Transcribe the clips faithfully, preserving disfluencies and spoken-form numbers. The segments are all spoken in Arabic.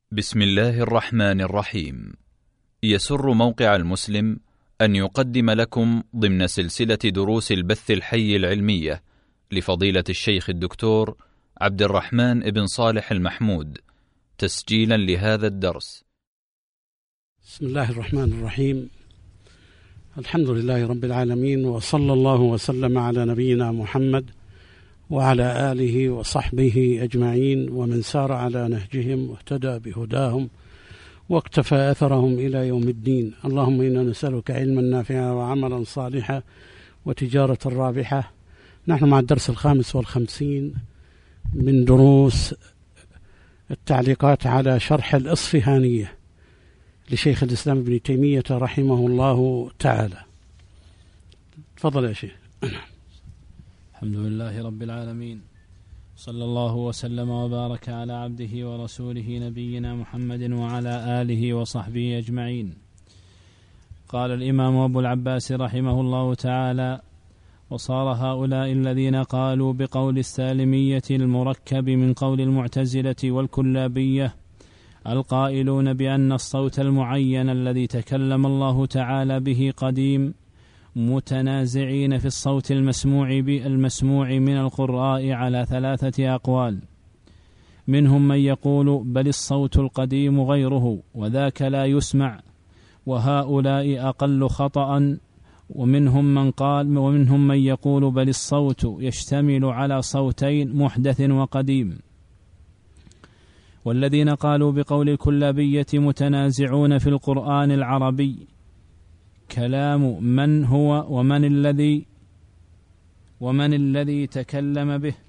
بسم الله الرحمن الرحيم. يسر موقع المسلم أن يقدم لكم ضمن سلسلة دروس البث الحي العلمية لفضيلة الشيخ الدكتور عبد الرحمن بن صالح المحمود تسجيلا لهذا الدرس. بسم الله الرحمن الرحيم. الحمد لله رب العالمين، وصلى الله وسلم على نبينا محمد وعلى آله وصحبه أجمعين ومن سار على نهجهم واهتدى بهداهم واقتفى أثرهم إلى يوم الدين. اللهم إنا نسألك علما نافعا وعملا صالحا وتجارة رابحة. نحن مع الدرس الخامس والخمسين من دروس التعليقات على شرح الإصفهانية لشيخ الإسلام ابن تيمية رحمه الله تعالى. تفضل يا شيخ. الحمد لله رب العالمين، صلى الله وسلم وبارك على عبده ورسوله نبينا محمد وعلى آله وصحبه أجمعين. قال الإمام أبو العباس رحمه الله تعالى: وصار هؤلاء الذين قالوا بقول السالمية المركب من قول المعتزلة والكلابية القائلون بأن الصوت المعين الذي تكلم الله تعالى به قديم، متنازعين في الصوت المسموع المسموع من القراء على ثلاثة أقوال. منهم من يقول بل الصوت القديم غيره وذاك لا يسمع، وهؤلاء أقل خطأ. ومنهم من قال ومنهم من يقول بل الصوت يشتمل على صوتين محدث وقديم. والذين قالوا بقول الكلابية متنازعون في القرآن العربي كلام من هو ومن الذي ومن الذي تكلم به.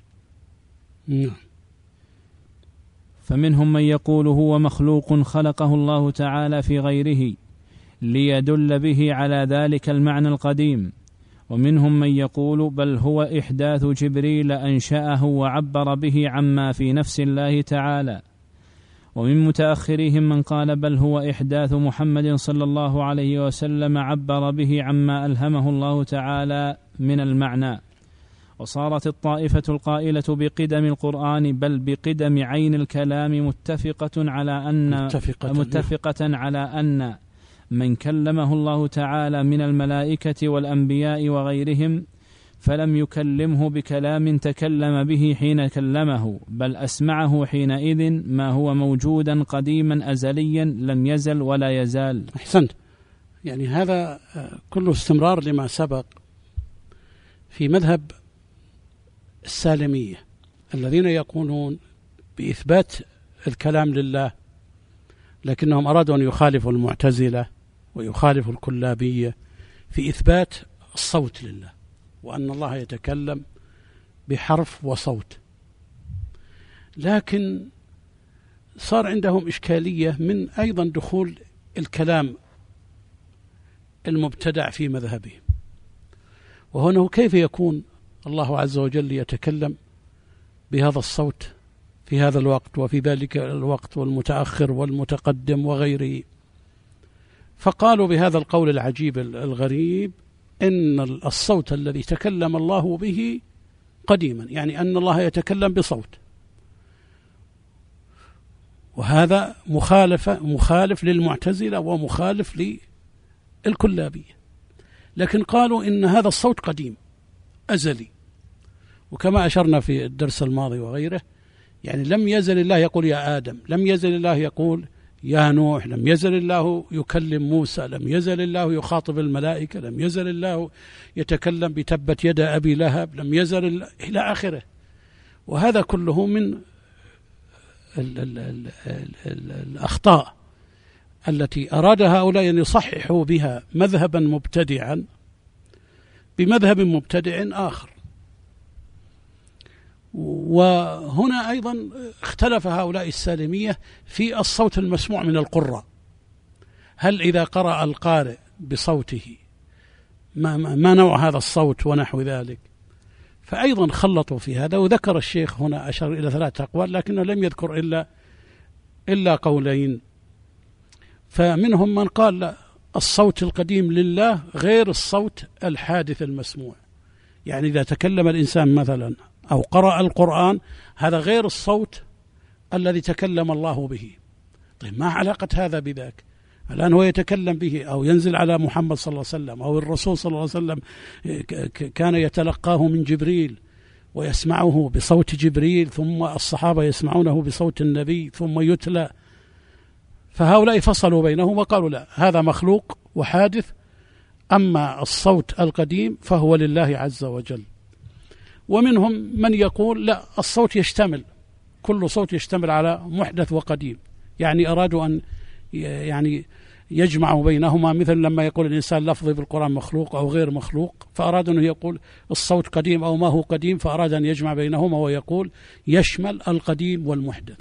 فمنهم من يقول هو مخلوق خلقه الله تعالى في غيره ليدل به على ذلك المعنى القديم. ومنهم من يقول بل هو إحداث جبريل أنشأه وعبر به عما في نفس الله تعالى. ومن متأخرهم من قال بل هو إحداث محمد صلى الله عليه وسلم عبر به عما ألهمه الله تعالى من المعنى. وصارت الطائفة القائلة بقدم القرآن بل بقدم عين الكلام متفقة على أن متفقة, متفقة على أن من كلمه الله تعالى من الملائكة والأنبياء وغيرهم فلم يكلمه بكلام تكلم به حين كلمه، بل أسمعه حينئذ ما هو موجودا قديما أزليا لم يزل ولا يزال. أحسنت. يعني هذا كله استمرار لما سبق في مذهب السالمية الذين يقولون بإثبات الكلام لله، لكنهم أرادوا أن يخالفوا المعتزلة ويخالفوا الكلابية في إثبات الصوت لله، وأن الله يتكلم بحرف وصوت. لكن صار عندهم إشكالية من أيضا دخول الكلام المبتدع في مذهبهم، وهنا كيف يكون الله عز وجل يتكلم بهذا الصوت في هذا الوقت وفي ذلك الوقت والمتأخر والمتقدم وغيره. فقالوا بهذا القول العجيب الغريب إن الصوت الذي تكلم الله به قديما، يعني أن الله يتكلم بصوت، وهذا مخالف مخالف للمعتزلة ومخالف للكلابية. لكن قالوا إن هذا الصوت قديم أزلي، وكما أشرنا في الدرس الماضي وغيره، يعني لم يزل الله يقول يا آدم، لم يزل الله يقول يا نوح، لم يزل الله يكلم موسى، لم يزل الله يخاطب الملائكة، لم يزل الله يتكلم بتبت يد أبي لهب، لم يزل إلى آخره. وهذا كله من ال ال ال ال ال الأخطاء التي أراد هؤلاء أن يصححوا بها مذهبا مبتدعا بمذهب مبتدع آخر. وهنا أيضا اختلف هؤلاء السالمية في الصوت المسموع من القراء، هل إذا قرأ القارئ بصوته ما, ما نوع هذا الصوت ونحو ذلك. فأيضا خلطوا في هذا، وذكر الشيخ هنا أشار إلى ثلاثة أقوال لكنه لم يذكر إلا, إلا قولين. فمنهم من قال لا، الصوت القديم لله غير الصوت الحادث المسموع، يعني إذا تكلم الإنسان مثلا أو قرأ القرآن هذا غير الصوت الذي تكلم الله به، طيب ما علاقة هذا بذاك؟ الآن هو يتكلم به أو ينزل على محمد صلى الله عليه وسلم، أو الرسول صلى الله عليه وسلم كان يتلقاه من جبريل ويسمعه بصوت جبريل، ثم الصحابة يسمعونه بصوت النبي ثم يتلى. فهؤلاء فصلوا بينهم وقالوا لا، هذا مخلوق وحادث، أما الصوت القديم فهو لله عز وجل. ومنهم من يقول لا، الصوت يشتمل، كل صوت يشتمل على محدث وقديم، يعني أرادوا أن يعني يجمعوا بينهما، مثل لما يقول الإنسان لفظي بالقرآن مخلوق أو غير مخلوق، فأراد أنه يقول الصوت قديم أو ما هو قديم، فأراد أن يجمع بينهما ويقول يشمل القديم والمحدث.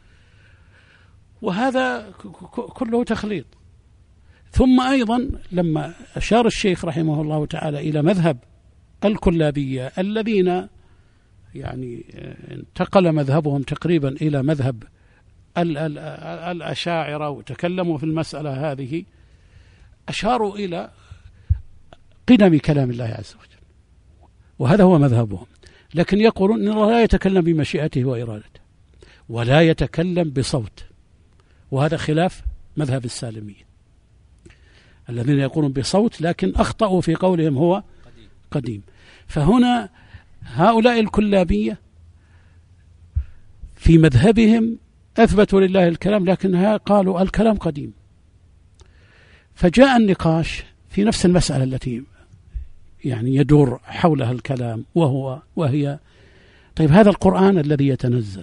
وهذا كله تخليط. ثم أيضا لما أشار الشيخ رحمه الله تعالى إلى مذهب الكلابية الذين يعني انتقل مذهبهم تقريبا إلى مذهب الأشاعرة وتكلموا في المسألة هذه، أشاروا إلى قدم كلام الله عز وجل، وهذا هو مذهبهم. لكن يقولون إن الله لا يتكلم بمشيئته وإرادته ولا يتكلم بصوت، وهذا خلاف مذهب السالمية الذين يقولون بصوت، لكن أخطأوا في قولهم هو قديم. فهنا هؤلاء الكلابية في مذهبهم أثبتوا لله الكلام، لكنها قالوا الكلام قديم. فجاء النقاش في نفس المسألة التي يعني يدور حولها الكلام، وهو وهي طيب هذا القرآن الذي يتنزل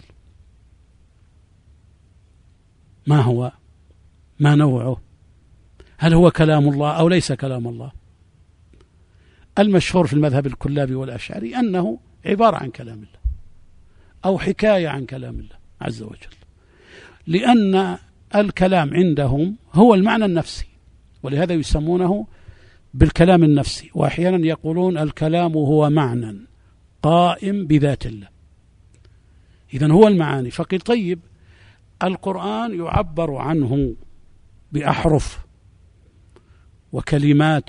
ما هو؟ ما نوعه؟ هل هو كلام الله أو ليس كلام الله؟ المشهور في المذهب الكلابي والأشعري أنه عبارة عن كلام الله أو حكاية عن كلام الله عز وجل، لأن الكلام عندهم هو المعنى النفسي، ولهذا يسمونه بالكلام النفسي. وأحيانا يقولون الكلام هو معنى قائم بذات الله، إذن هو المعاني. فقيل طيب القرآن يعبر عنه بأحرف وكلمات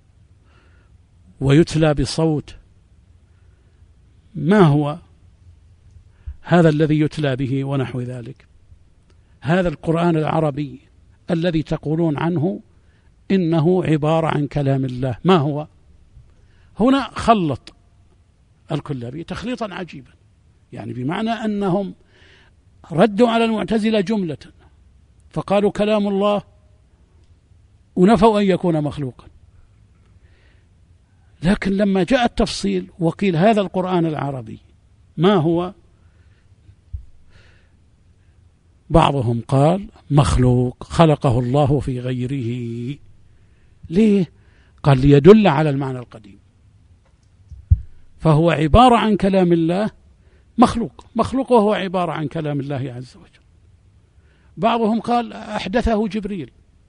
ويتلى بصوت، ما هو هذا الذي يتلى به ونحو ذلك؟ هذا القرآن العربي الذي تقولون عنه إنه عبارة عن كلام الله، ما هو؟ هنا خلط الكلابي تخليطا عجيبا، يعني بمعنى أنهم ردوا على المعتزلة جملة فقالوا كلام الله ونفوا أن يكون مخلوقا، لكن لما جاء التفصيل وقيل هذا القرآن العربي ما هو؟ بعضهم قال مخلوق خلقه الله في غيره. ليه؟ قال ليدل على المعنى القديم، فهو عبارة عن كلام الله مخلوق مخلوق وهو عبارة عن كلام الله عز وجل. بعضهم قال أحدثه جبريل،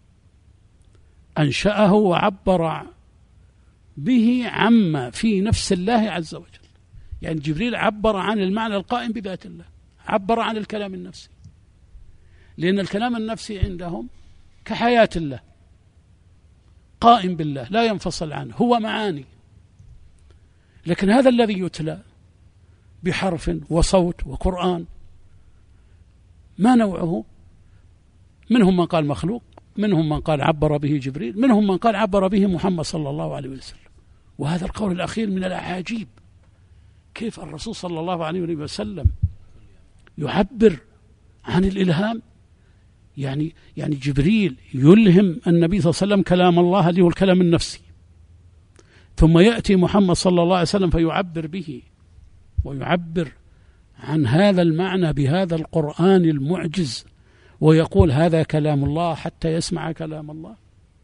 أنشأه وعبر به عما في نفس الله عز وجل، يعني جبريل عبر عن المعنى القائم بذات الله، عبر عن الكلام النفسي، لأن الكلام النفسي عندهم كحياة الله قائم بالله لا ينفصل عنه، هو معاني. لكن هذا الذي يتلى بحرف وصوت وقرآن ما نوعه؟ منهم من قال مخلوق، منهم من قال عبر به جبريل، منهم من قال عبر به محمد صلى الله عليه وسلم. وهذا القول الأخير من الأعاجيب، كيف الرسول صلى الله عليه وسلم يعبر عن الإلهام؟ يعني يعني جبريل يلهم النبي صلى الله عليه وسلم كلام الله اللي هو الكلام النفسي، ثم يأتي محمد صلى الله عليه وسلم فيعبر به ويعبر عن هذا المعنى بهذا القرآن المعجز، ويقول هذا كلام الله حتى يسمع كلام الله.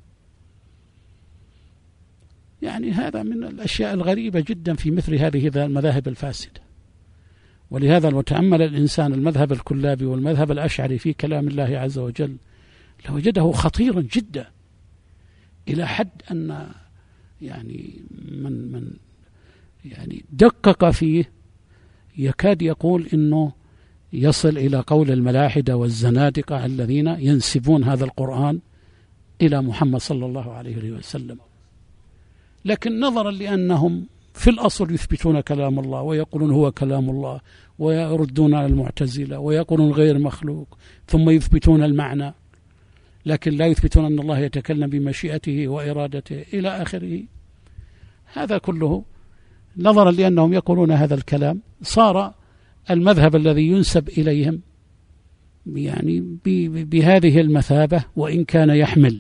يعني هذا من الأشياء الغريبة جدا في مثل هذه المذاهب الفاسدة. ولهذا لو تأمل الإنسان المذهب الكلابي والمذهب الأشعري في كلام الله عز وجل لوجده خطيرا جدا، إلى حد أن يعني من من يعني دقق فيه يكاد يقول إنه يصل إلى قول الملاحدة والزنادقة الذين ينسبون هذا القرآن إلى محمد صلى الله عليه وسلم. لكن نظرا لأنهم في الأصل يثبتون كلام الله ويقولون هو كلام الله، ويردون على المعتزلة ويقولون غير مخلوق، ثم يثبتون المعنى لكن لا يثبتون أن الله يتكلم بمشيئته وإرادته إلى آخره. هذا كله نظرا لأنهم يقولون هذا الكلام صار المذهب الذي ينسب إليهم يعني بهذه المثابة، وإن كان يحمل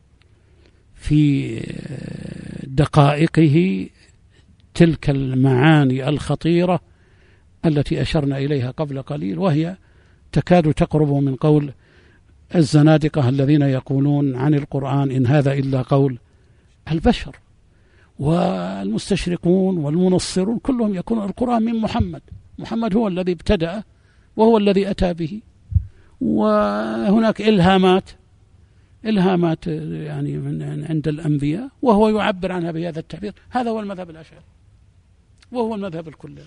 في دقائقه تلك المعاني الخطيرة التي أشرنا إليها قبل قليل، وهي تكاد تقرب من قول الزنادقة الذين يقولون عن القرآن إن هذا إلا قول البشر، والمستشرقون والمنصرون كلهم يقولون القرآن من محمد، محمد هو الذي ابتدأ وهو الذي أتى به، وهناك إلهامات إلهامات يعني من عند الأنبياء وهو يعبر عنها بهذا التعبير. هذا هو المذهب الأشعري وهو المذهب الكلي.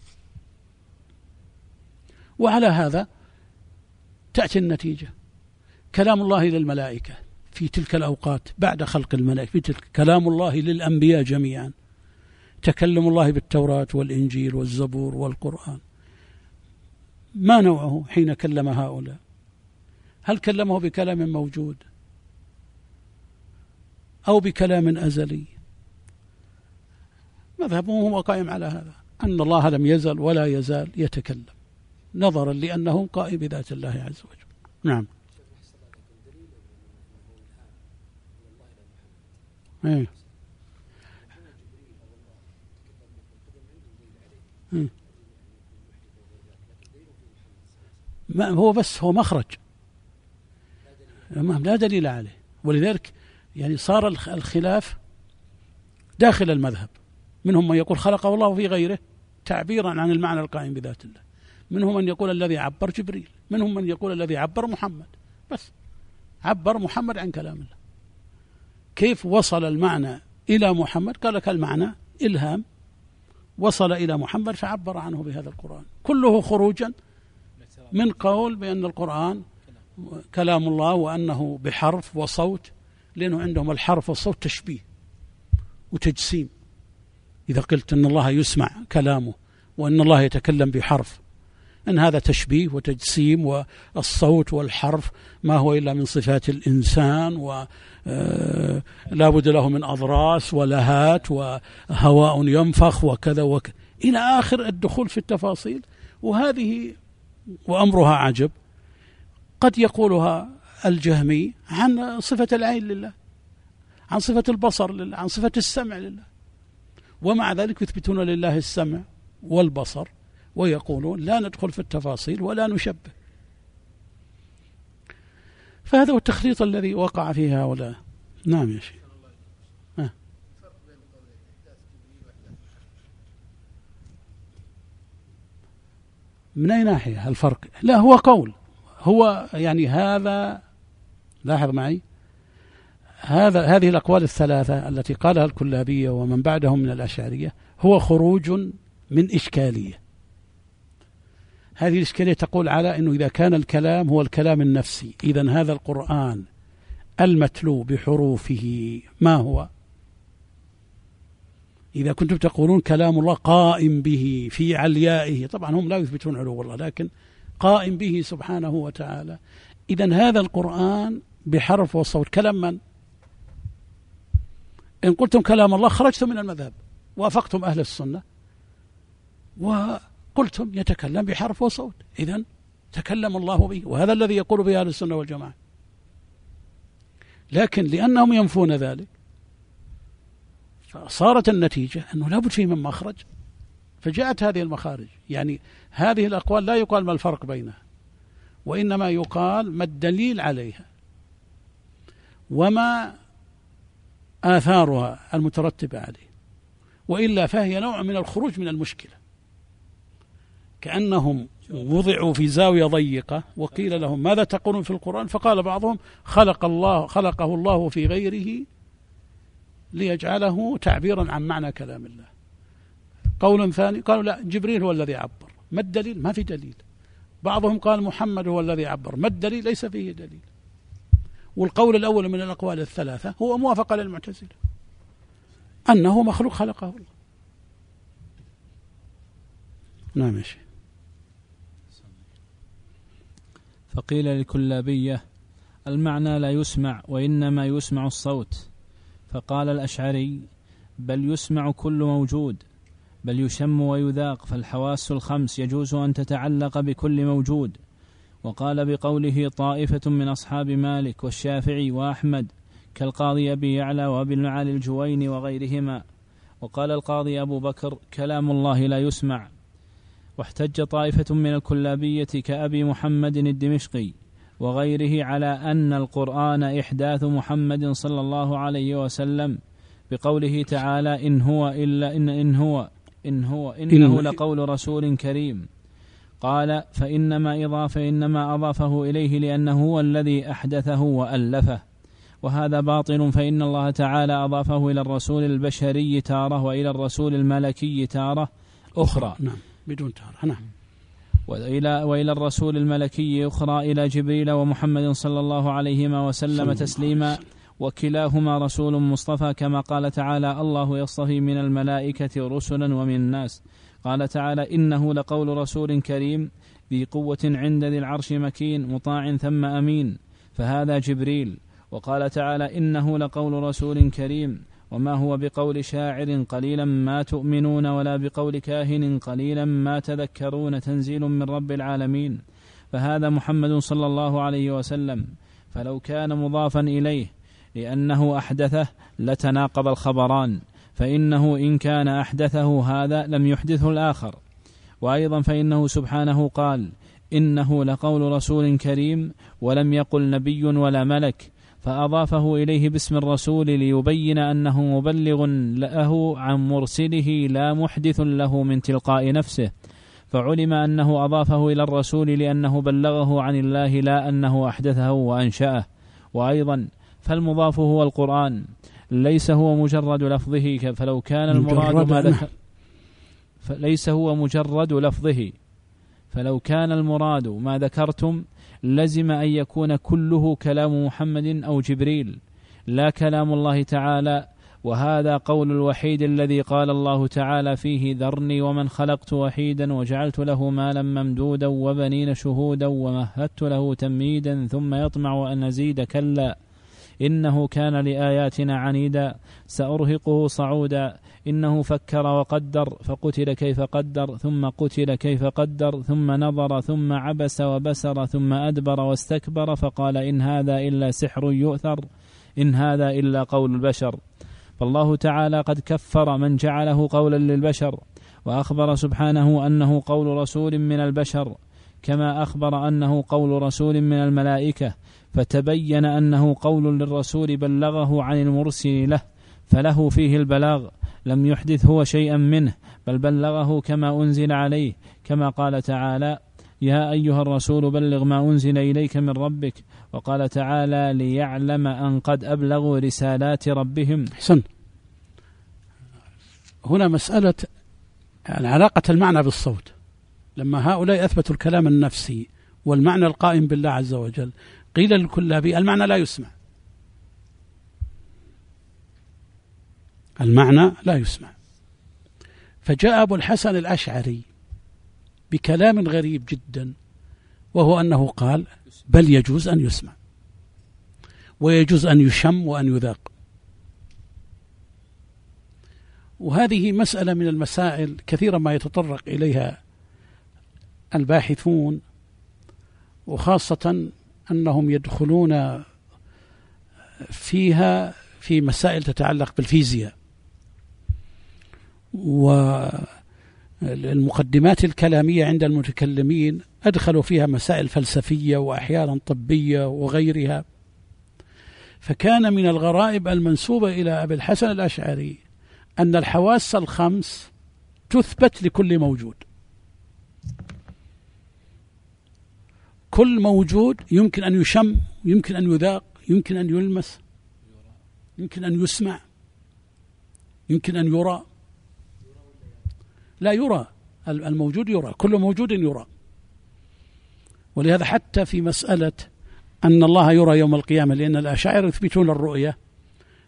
وعلى هذا تأتي النتيجة. كلام الله للملائكة في تلك الأوقات بعد خلق الملائكة، في تلك كلام الله للأنبياء جميعا، تكلم الله بالتوراة والإنجيل والزبور والقرآن، ما نوعه حين كلم هؤلاء؟ هل كلمه بكلام موجود أو بكلام أزلي؟ مذهبه هو قائم على هذا، أن الله لم يزل ولا يزال يتكلم نظرا لأنه قائم بذات الله عز وجل. نعم. ايه ما هو بس هو مخرج لا دليل عليه، ولذلك يعني صار الخلاف داخل المذهب، منهم من يقول خلقه الله في غيره تعبيرا عن المعنى القائم بذات الله، منهم من يقول الذي عبر جبريل، منهم من يقول الذي عبر محمد، بس عبر محمد عن كلام الله. كيف وصل المعنى إلى محمد؟ قال لك المعنى إلهام وصل إلى محمد فعبر عنه بهذا القرآن، كله خروجا من قول بأن القرآن كلام الله وأنه بحرف وصوت، لأنه عندهم الحرف والصوت تشبيه وتجسيم. إذا قلت أن الله يسمع كلامه وأن الله يتكلم بحرف، أن هذا تشبيه وتجسيم، والصوت والحرف ما هو إلا من صفات الإنسان، ولا بد له من أضراس ولهات وهواء ينفخ وكذا وكذا إلى آخر الدخول في التفاصيل. وهذه وأمرها عجب قد يقولها الجهمي عن صفة العين لله، عن صفة البصر لله، عن صفة السمع لله، ومع ذلك يثبتون لله السمع والبصر ويقولون لا ندخل في التفاصيل ولا نشبه. فهذا هو التخليط الذي وقع فيه هؤلاء. نعم يا شيخ. آه. من أي ناحية الفرق؟ لا هو قول، هو يعني هذا، لاحظ معي، هذا هذه الأقوال الثلاثة التي قالها الكلابية ومن بعدهم من الأشعرية هو خروج من إشكالية. هذه الإشكالية تقول على أنه إذا كان الكلام هو الكلام النفسي، إذن هذا القرآن المتلو بحروفه ما هو؟ إذا كنتم تقولون كلام الله قائم به في عليائه، طبعا هم لا يثبتون علو الله لكن قائم به سبحانه وتعالى، إذن هذا القرآن بحرف وصوت كلام من؟ إن قلتم كلام الله خرجتم من المذهب، وافقتم أهل السنة وقلتم يتكلم بحرف وصوت، إذن تكلم الله به، وهذا الذي يقول به أهل السنة والجماعة. لكن لأنهم ينفون ذلك فصارت النتيجة أنه لا بد فيه من مخرج، فجاءت هذه المخارج. يعني هذه الأقوال لا يقال ما الفرق بينها، وإنما يقال ما الدليل عليها وما آثارها المترتبة عليه، وإلا فهي نوع من الخروج من المشكلة، كأنهم وضعوا في زاوية ضيقة وقيل لهم ماذا تقولون في القرآن؟ فقال بعضهم خلق الله خلقه الله في غيره ليجعله تعبيرا عن معنى كلام الله. قول ثاني قالوا لا، جبريل هو الذي عبر، ما الدليل؟ ما في دليل. بعضهم قال محمد هو الذي عبر، ما الدليل؟ ليس فيه دليل. والقول الأول من الأقوال الثلاثة هو موافقة للمعتزلة أنه مخلوق خلقه الله. نعم يا شيخ. فقيل للكلابية: المعنى لا يسمع وإنما يسمع الصوت. فقال الأشعري: بل يسمع كل موجود، بل يشم ويذاق، فالحواس الخمس يجوز أن تتعلق بكل موجود. وقال بقوله طائفة من أصحاب مالك والشافعي وأحمد كالقاضي أبي يعلى وأبي المعالي الجويني وغيرهما. وقال القاضي أبو بكر: كلام الله لا يسمع. واحتج طائفة من الكلابية كأبي محمد الدمشقي وغيره على أن القرآن إحداث محمد صلى الله عليه وسلم بقوله تعالى: إن هو إلا إن, إن هو إن هو إنه لقول رسول كريم. قال: فإنما إضافة إنما أضافه إليه لأنه هو الذي أحدثه وألفه، وهذا باطل، فإن الله تعالى أضافه إلى الرسول البشري تارة وإلى الرسول الملكي تارة أخرى. نعم بدون تارة. نعم. وإلى, وإلى الرسول الملكي أخرى إلى جبريل ومحمد صلى الله عليه وسلم تسليما، وكلاهما رسول مصطفى، كما قال تعالى: الله يصطفي من الملائكة رسلا ومن الناس. قال تعالى: إنه لقول رسول كريم ذي قوة عند ذي العرش مكين مطاع ثم أمين، فهذا جبريل. وقال تعالى: إنه لقول رسول كريم وما هو بقول شاعر قليلا ما تؤمنون ولا بقول كاهن قليلا ما تذكرون، تنزيل من رب العالمين، فهذا محمد صلى الله عليه وسلم. فلو كان مضافا إليه لأنه أحدثه لتناقض الخبران، فإنه إن كان أحدثه هذا لم يحدثه الآخر. وأيضا فإنه سبحانه قال: إنه لقول رسول كريم، ولم يقل نبي ولا ملك، فأضافه إليه باسم الرسول ليبين أنه مبلغ له عن مرسله لا محدث له من تلقاء نفسه، فعلم أنه أضافه إلى الرسول لأنه بلغه عن الله لا أنه أحدثه وأنشأه. وأيضا فالمضاف هو القرآن، ليس هو مجرد لفظه، فلو كان المراد ما ذكر فليس هو مجرد لفظه فلو كان المراد ما ذكرتم لزم أن يكون كله كلام محمد أو جبريل لا كلام الله تعالى. وهذا قول الوحيد الذي قال الله تعالى فيه: ذرني ومن خلقت وحيدا وجعلت له مالا ممدودا وبنين شهودا ومهدت له تمهيدا ثم يطمع أن أزيد كلا إنه كان لآياتنا عنيدا سأرهقه صعودا إنه فكر وقدر فقتل كيف قدر ثم قتل كيف قدر ثم نظر ثم عبس وبسر ثم أدبر واستكبر فقال إن هذا إلا سحر يؤثر إن هذا إلا قول البشر. فالله تعالى قد كفر من جعله قولا للبشر، وأخبر سبحانه أنه قول رسول من البشر كما أخبر أنه قول رسول من الملائكة، فتبين أنه قول للرسول بلغه عن المرسل له، فله فيه البلاغ، لم يحدث هو شيئا منه بل بلغه كما أنزل عليه، كما قال تعالى: يا أيها الرسول بلغ ما أنزل إليك من ربك. وقال تعالى: ليعلم أن قد أبلغوا رسالات ربهم. حسن. هنا مسألة يعني علاقة المعنى بالصوت، لما هؤلاء أثبتوا الكلام النفسي والمعنى القائم بالله عز وجل، قيل للكلابي المعنى لا يسمع، المعنى لا يسمع. فجاء أبو الحسن الأشعري بكلام غريب جدا، وهو أنه قال: بل يجوز أن يسمع ويجوز أن يشم وأن يذاق. وهذه مسألة من المسائل كثيرا ما يتطرق إليها الباحثون، وخاصة أنهم يدخلون فيها في مسائل تتعلق بالفيزياء والمقدمات الكلامية عند المتكلمين، أدخلوا فيها مسائل فلسفية وأحيانا طبية وغيرها. فكان من الغرائب المنسوبة إلى أبي الحسن الأشعري أن الحواس الخمس تثبت لكل موجود، كل موجود يمكن أن يشم، يمكن أن يذاق، يمكن أن يلمس، يمكن أن يسمع، يمكن أن يرى. لا يرى، الموجود يرى، كل موجود يرى. ولهذا حتى في مسألة أن الله يرى يوم القيامة، لأن الأشاعرة يثبتون الرؤية،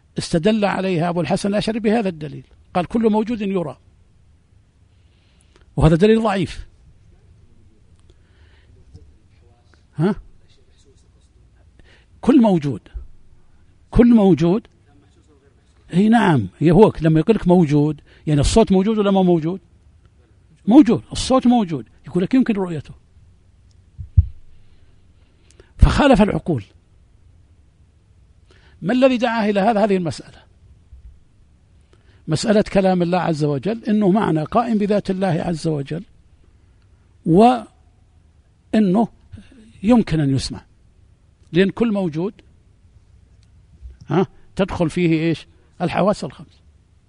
استدل عليها أبو الحسن الأشعري بهذا الدليل، قال كل موجود يرى. وهذا دليل ضعيف. ها؟ كل موجود كل موجود اي نعم. هي هو لما يقول لك موجود يعني الصوت موجود ولا ما موجود؟ موجود، الصوت موجود، يقول لك يمكن رؤيته، فخالف العقول. ما الذي دعاه إلى هذا؟ هذه المسألة، مسألة كلام الله عز وجل، إنه معنى قائم بذات الله عز وجل، وإنه يمكن أن يسمع، لأن كل موجود ها تدخل فيه إيش؟ الحواس الخمس.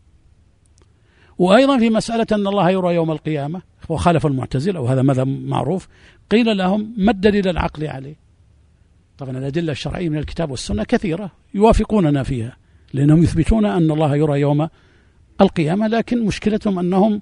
وأيضا في مسألة أن الله يرى يوم القيامة، وخالف المعتزلة وهذا مذهب معروف، قيل لهم ما الدليل العقلي عليه؟ طبعا الأدلة الشرعية من الكتاب والسنة كثيرة يوافقوننا فيها، لأنهم يثبتون أن الله يرى يوم القيامة، لكن مشكلتهم أنهم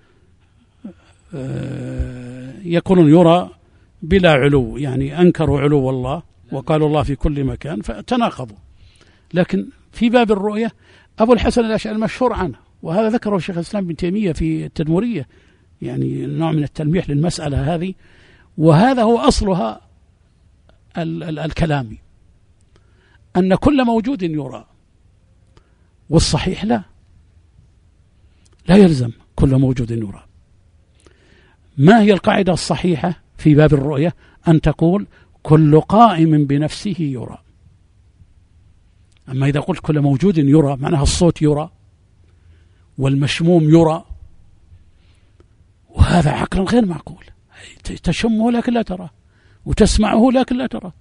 يكونون يرى بلا علو، يعني أنكروا علو الله وقالوا الله في كل مكان فتناقضوا. لكن في باب الرؤية أبو الحسن الأشعري المشهور عنه، وهذا ذكره الشيخ الإسلام ابن تيمية في التدمرية، يعني نوع من التلميح للمسألة هذه، وهذا هو أصلها ال- ال- الكلامي، أن كل موجود يرى، والصحيح لا لا يلزم كل موجود يرى. ما هي القاعدة الصحيحة في باب الرؤية؟ أن تقول كل قائم بنفسه يرى. أما إذا قلت كل موجود يرى معناها الصوت يرى والمشموم يرى، وهذا عقل غير معقول، تشمه لكن لا تراه، وتسمعه لكن لا تراه،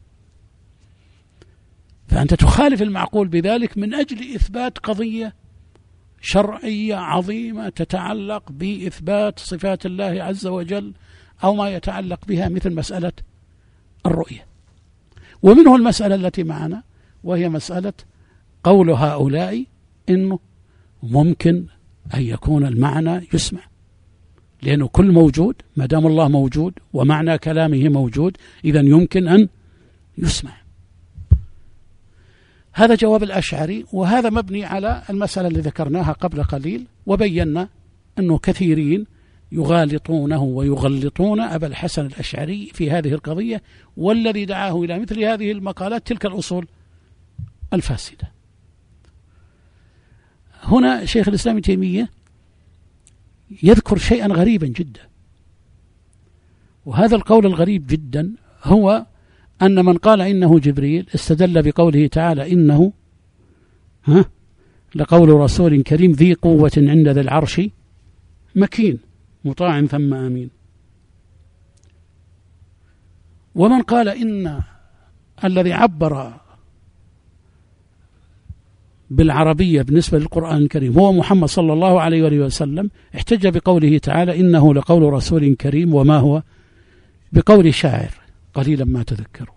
فأنت تخالف المعقول بذلك من أجل إثبات قضية شرعية عظيمة تتعلق بإثبات صفات الله عز وجل أو ما يتعلق بها، مثل مسألة الرؤية. ومنه المسألة التي معنا، وهي مسألة قول هؤلاء إنه ممكن أن يكون المعنى يسمع، لأنه كل موجود ما دام الله موجود ومعنى كلامه موجود إذن يمكن أن يسمع. هذا جواب الأشعري، وهذا مبني على المسألة اللي ذكرناها قبل قليل، وبينا أنه كثيرين يغالطونه ويغلطون أبا الحسن الأشعري في هذه القضية، والذي دعاه إلى مثل هذه المقالات تلك الأصول الفاسدة. هنا شيخ الإسلام ابن تيمية يذكر شيئا غريبا جدا، وهذا القول الغريب جدا هو أن من قال إنه جبريل استدل بقوله تعالى إنه ها لقول رسول كريم ذي قوة عند ذي العرش مكين مطاع ثم أمين. ومن قال إن الذي عبر بالعربية بالنسبة للقرآن الكريم هو محمد صلى الله عليه وآله وسلم احتج بقوله تعالى إنه لقول رسول كريم وما هو بقول شاعر قليلا ما تذكرون.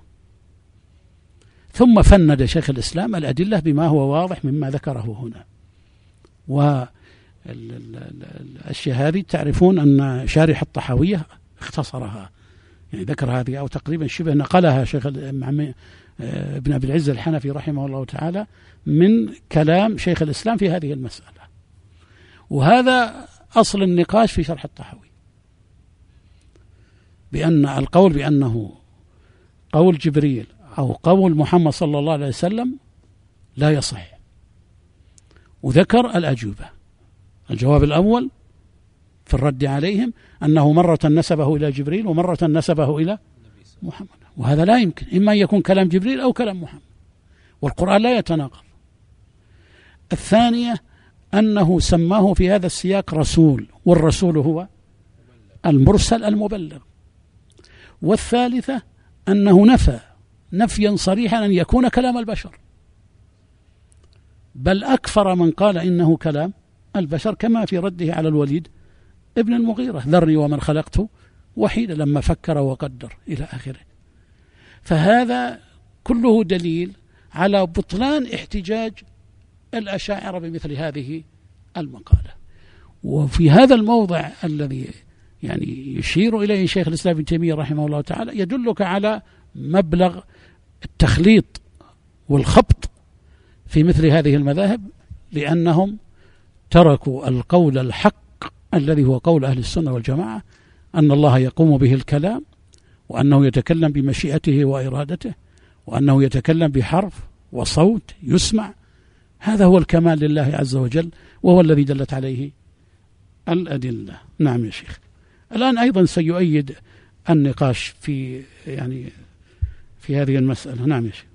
ثم فند شيخ الإسلام الأدلة بما هو واضح مما ذكره هنا. والأشياء هذه تعرفون أن شارح الطحاوية اختصرها، يعني ذكر هذه أو تقريبا شبه نقلها شيخ ابن أبي العز الحنفي رحمه الله تعالى من كلام شيخ الإسلام في هذه المسألة، وهذا أصل النقاش في شرح الطحاوي، بأن القول بأنه قول جبريل أو قول محمد صلى الله عليه وسلم لا يصح. وذكر الأجوبة. الجواب الأول في الرد عليهم أنه مرة نسبه إلى جبريل ومرة نسبه إلى محمد، وهذا لا يمكن، إما أن يكون كلام جبريل أو كلام محمد، والقرآن لا يتناقض. الثانية أنه سماه في هذا السياق رسول، والرسول هو المرسل المبلغ. والثالثة أنه نفى نفيا صريحا أن يكون كلام البشر، بل أكثر من قال إنه كلام البشر، كما في رده على الوليد ابن المغيرة ذرني ومن خلقته وحيدا لما فكر وقدر إلى آخره. فهذا كله دليل على بطلان احتجاج الأشاعرة بمثل هذه المقالة. وفي هذا الموضع الذي يعني يشير إليه شيخ الإسلام ابن تيمية رحمه الله تعالى يدلك على مبلغ التخليط والخبط في مثل هذه المذاهب، لأنهم تركوا القول الحق الذي هو قول أهل السنة والجماعة أن الله يقوم به الكلام، وأنه يتكلم بمشيئته وإرادته، وأنه يتكلم بحرف وصوت يسمع. هذا هو الكمال لله عز وجل، وهو الذي دلت عليه الأدلة. نعم يا شيخ. الآن أيضا سيؤيد النقاش في يعني في هذه المسألة. نعم يا شيخ.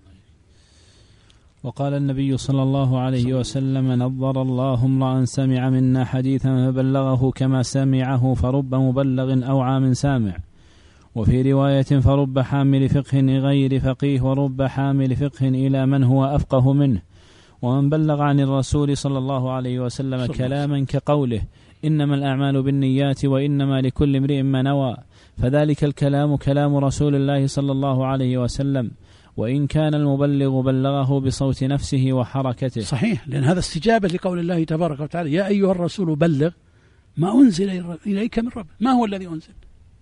وقال النبي صلى الله عليه وسلم: نظر الله امرأ سمع منا حديثا فبلغه كما سمعه فرب مبلغ أوعى من سامع. وفي رواية: فرب حامل فقه غير فقيه ورب حامل فقه إلى من هو أفقه منه. ومن بلغ عن الرسول صلى الله عليه وسلم كلاما كقوله: إنما الأعمال بالنيات وإنما لكل امرئ ما نوى، فذلك الكلام كلام رسول الله صلى الله عليه وسلم، وإن كان المبلغ بلغه بصوت نفسه وحركته. صحيح، لأن هذا استجابة لقول الله تبارك وتعالى: يا أيها الرسول بلغ ما أنزل إليك من ربك. ما هو الذي أنزل؟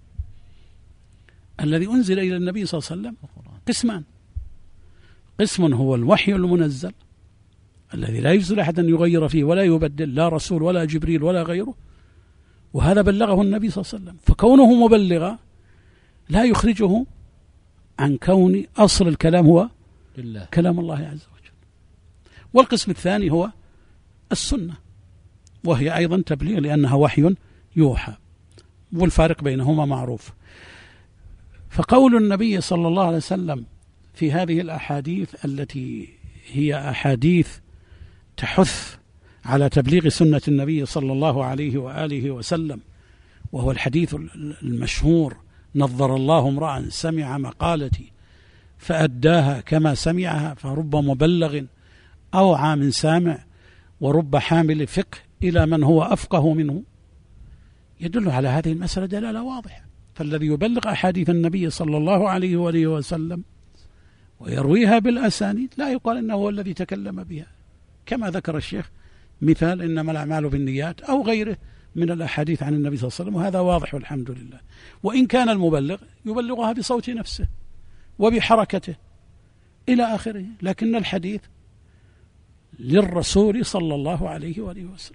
الذي أنزل إلى النبي صلى الله عليه وسلم قسمان: قسم هو الوحي المنزل الذي لا يجوز لأحد أن يغير فيه ولا يبدل، لا رسول ولا جبريل ولا غيره، وهذا بلغه النبي صلى الله عليه وسلم، فكونه مبلغا لا يخرجه عن كون أصل الكلام هو لله. كلام الله عز وجل. والقسم الثاني هو السنة، وهي أيضا تبليغ لأنها وحي يوحى، والفارق بينهما معروف. فقول النبي صلى الله عليه وسلم في هذه الأحاديث التي هي أحاديث تحث على تبليغ سنة النبي صلى الله عليه وآله وسلم، وهو الحديث المشهور: نظر الله امرأ سمع مقالتي فأداها كما سمعها فرب مبلغ أوعى من سامع ورب حامل فقه إلى من هو أفقه منه. يدل على هذه المسألة دلالة واضحة. فالذي يبلغ أحاديث النبي صلى الله عليه وآله وسلم ويرويها بالأسانيد لا يقال إنه هو الذي تكلم بها، كما ذكر الشيخ مثال إنما الأعمال بالنيات أو غيره من الأحاديث عن النبي صلى الله عليه وسلم، وهذا واضح والحمد لله. وإن كان المبلغ يبلغها بصوت نفسه وبحركته إلى آخره، لكن الحديث للرسول صلى الله عليه وآله وسلم.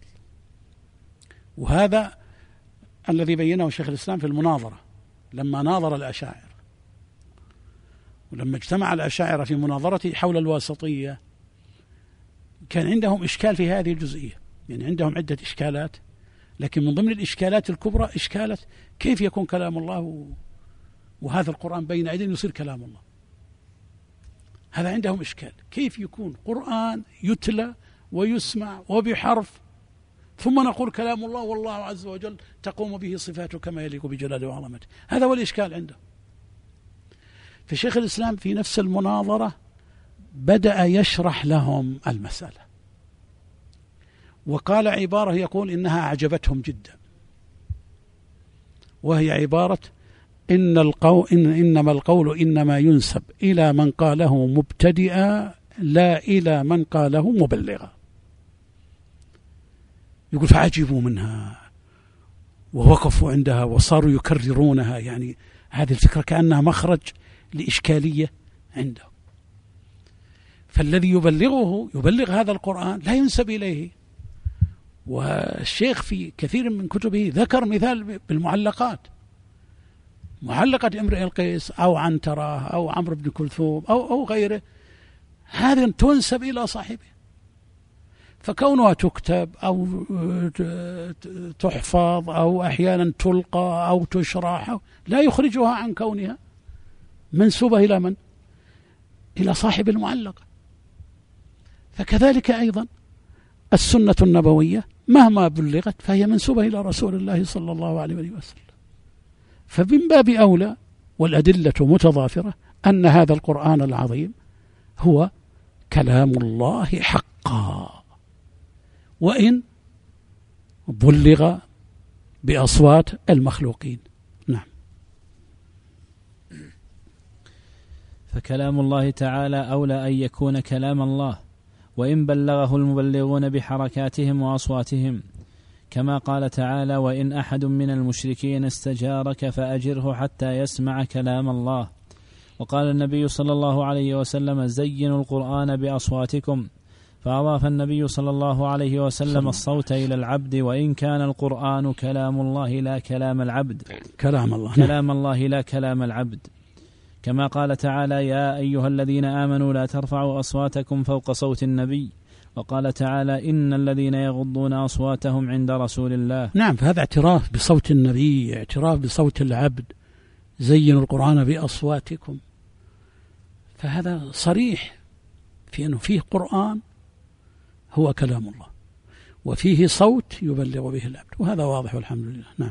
وهذا الذي بينه شيخ الإسلام في المناظرة لما ناظر الأشاعرة، ولما اجتمع الأشاعرة في مناظرته حول الواسطية كان عندهم إشكال في هذه الجزئية، يعني عندهم عدة إشكالات، لكن من ضمن الإشكالات الكبرى إشكالة كيف يكون كلام الله وهذا القرآن بين أيدينا يصير كلام الله. هذا عندهم إشكال، كيف يكون قرآن يتلى ويسمع وبحرف ثم نقول كلام الله والله عز وجل تقوم به صفاته كما يليق بجلاله وعظمته. هذا هو الإشكال عنده. في شيخ الإسلام في نفس المناظرة بدأ يشرح لهم المسألة، وقال عبارة يقول إنها أعجبتهم جدا، وهي عبارة: إن القول إن إنما القول إنما ينسب إلى من قاله مبتدئا لا إلى من قاله مبلغا. يقول فعجبوا منها ووقفوا عندها وصاروا يكررونها، يعني هذه الفكرة كأنها مخرج لإشكالية عندهم. فالذي يبلغه يبلغ هذا القرآن لا ينسب إليه. والشيخ في كثير من كتبه ذكر مثال بالمعلقات، معلقة امرئ القيس أو عنترة أو عمرو بن كلثوم أو أو غيره، هذه تنسب إلى صاحبه، فكونها تكتب أو تحفظ أو أحيانا تلقى أو تشرح لا يخرجها عن كونها منسوبة إلى من؟ إلى صاحب المعلقة. فكذلك أيضا السنة النبوية مهما بلغت فهي منسوبة إلى رسول الله صلى الله عليه وسلم. فمن باب أولى والأدلة متضافرة أن هذا القرآن العظيم هو كلام الله حقا، وإن بلغ بأصوات المخلوقين. نعم. فكلام الله تعالى أولى أن يكون كلام الله، وإن بلغه المبلغون بحركاتهم وأصواتهم، كما قال تعالى: وإن أحد من المشركين استجارك فأجره حتى يسمع كلام الله. وقال النبي صلى الله عليه وسلم: زينوا القرآن بأصواتكم فأضاف النبي صلى الله عليه وسلم الصوت إلى العبد، وإن كان القرآن كلام الله لا كلام العبد، كلام الله كلام الله لا كلام العبد، كما قال تعالى: يا أيها الذين آمنوا لا ترفعوا أصواتكم فوق صوت النبي، وقال تعالى: إن الذين يغضون أصواتهم عند رسول الله. نعم، فهذا اعتراف بصوت النبي، اعتراف بصوت العبد. زينوا القرآن بأصواتكم، فهذا صريح في أنه فيه قرآن هو كلام الله، وفيه صوت يبلغ به العبد، وهذا واضح والحمد لله. نعم.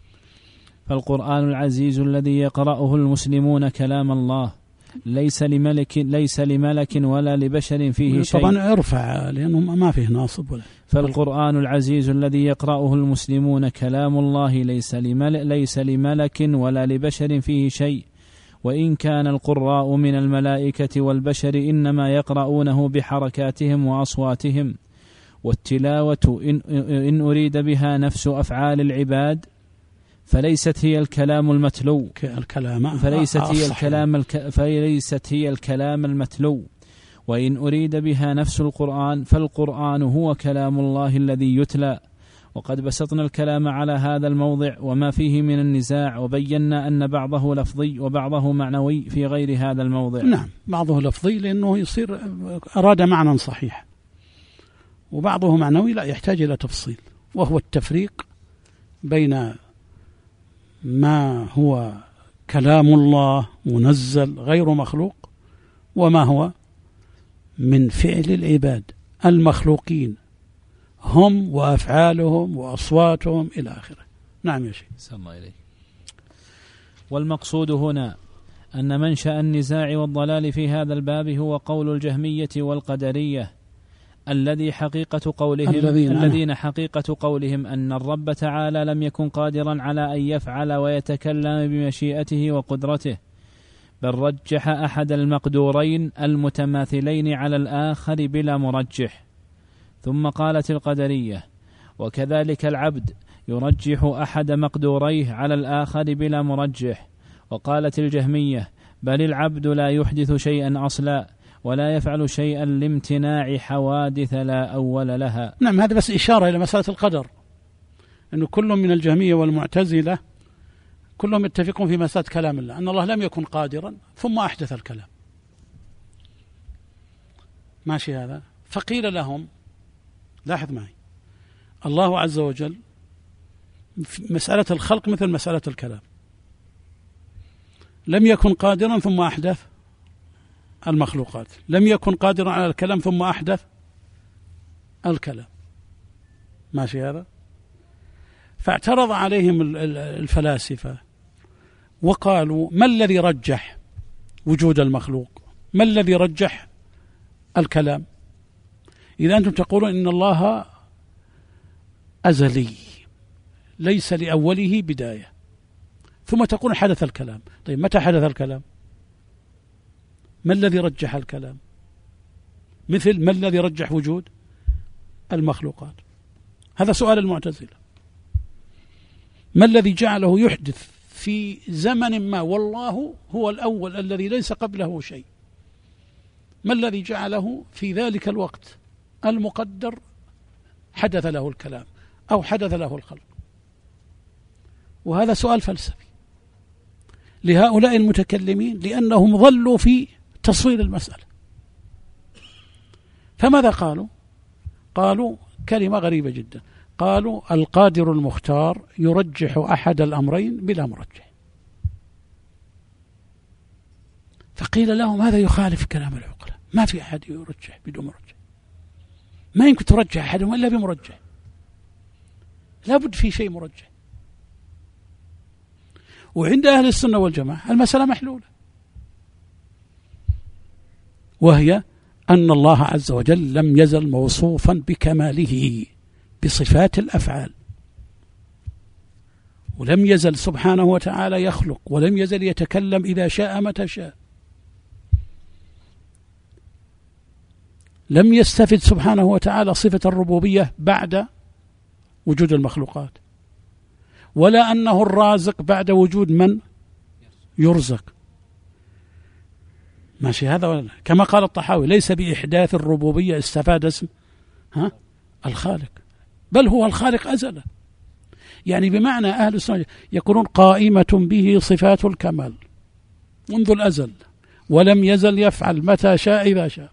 فالقرآن العزيز الذي يقرأه المسلمون كلام الله، ليس لملك ليس لملك ولا لبشر فيه شيء. طبعا ارفع لأنه ما فيه ناصب ولا. فالقرآن العزيز الذي يقرأه المسلمون كلام الله، ليس لملك ليس لملك ولا لبشر فيه شيء، وإن كان القراء من الملائكة والبشر إنما يقرؤونه بحركاتهم وأصواتهم. والتلاوة إن, إن أريد بها نفس أفعال العباد فليست هي الكلام المتلو الكلام فليست هي الكلام الك فليست هي الكلام المتلو وإن أريد بها نفس القرآن فالقرآن هو كلام الله الذي يتلى. وقد بسطنا الكلام على هذا الموضع وما فيه من النزاع، وبينا أن بعضه لفظي وبعضه معنوي في غير هذا الموضع. نعم، بعضه لفظي لأنه يصير أراد معنى صحيح، وبعضه معنوي لا يحتاج إلى تفصيل، وهو التفريق بين ما هو كلام الله منزل غير مخلوق وما هو من فعل العباد المخلوقين هم وأفعالهم وأصواتهم إلى آخره. نعم يا شيخ. سلام الله عليك. والمقصود هنا أن منشأ النزاع والضلال في هذا الباب هو قول الجهمية والقدرية الذي حقيقة قولهم الذين, الذين حقيقة قولهم أن الرب تعالى لم يكن قادرا على أن يفعل ويتكلم بمشيئته وقدرته، بل رجح أحد المقدورين المتماثلين على الآخر بلا مرجح. ثم قالت القدرية: وكذلك العبد يرجح أحد مقدوريه على الآخر بلا مرجح. وقالت الجهمية: بل العبد لا يحدث شيئا أصلا ولا يفعل شيئا لامتناع حوادث لا أول لها. نعم، هذا بس إشارة إلى مسألة القدر، أنه كل من الجهمية والمعتزلة كلهم يتفقون في مسألة كلام الله، أن الله لم يكن قادرا ثم أحدث الكلام. ماشي هذا. فقيل لهم: لاحظ معي، الله عز وجل في مسألة الخلق مثل مسألة الكلام، لم يكن قادرا ثم أحدث المخلوقات، لم يكن قادرا على الكلام ثم أحدث الكلام. ماشي هذا. فاعترض عليهم الفلاسفة وقالوا: ما الذي رجح وجود المخلوق؟ ما الذي رجح الكلام؟ إذا أنتم تقولون إن الله أزلي ليس لأوله بداية، ثم تقول حدث الكلام، طيب متى حدث الكلام؟ ما الذي رجح الكلام؟ مثل ما الذي رجح وجود المخلوقات؟ هذا سؤال المعتزلة. ما الذي جعله يحدث في زمن ما والله هو الأول الذي ليس قبله شيء؟ ما الذي جعله في ذلك الوقت المقدر حدث له الكلام أو حدث له الخلق؟ وهذا سؤال فلسفي لهؤلاء المتكلمين، لأنهم ظلوا في تصوير المسألة. فماذا قالوا؟ قالوا كلمة غريبة جدا، قالوا: القادر المختار يرجح أحد الأمرين بلا مرجح. فقيل لهم: هذا يخالف كلام العقلاء، ما في أحد يرجح بدون مرجح، ما يمكن ترجح أحدهم إلا بمرجح، لابد في شيء مرجح. وعند أهل السنة والجماعة المسألة محلولة، وهي أن الله عز وجل لم يزل موصوفا بكماله بصفات الأفعال، ولم يزل سبحانه وتعالى يخلق، ولم يزل يتكلم إذا شاء متى شاء. لم يستفد سبحانه وتعالى صفة الربوبية بعد وجود المخلوقات، ولا أنه الرازق بعد وجود من يرزق. ماشي هذا ولا. كما قال الطحاوي ليس بإحداث الربوبية استفاد اسم ها الخالق، بل هو الخالق أزلا. يعني بمعنى أهل السنة يقولون قائمة به صفات الكمال منذ الأزل، ولم يزل يفعل متى شاء إذا شاء.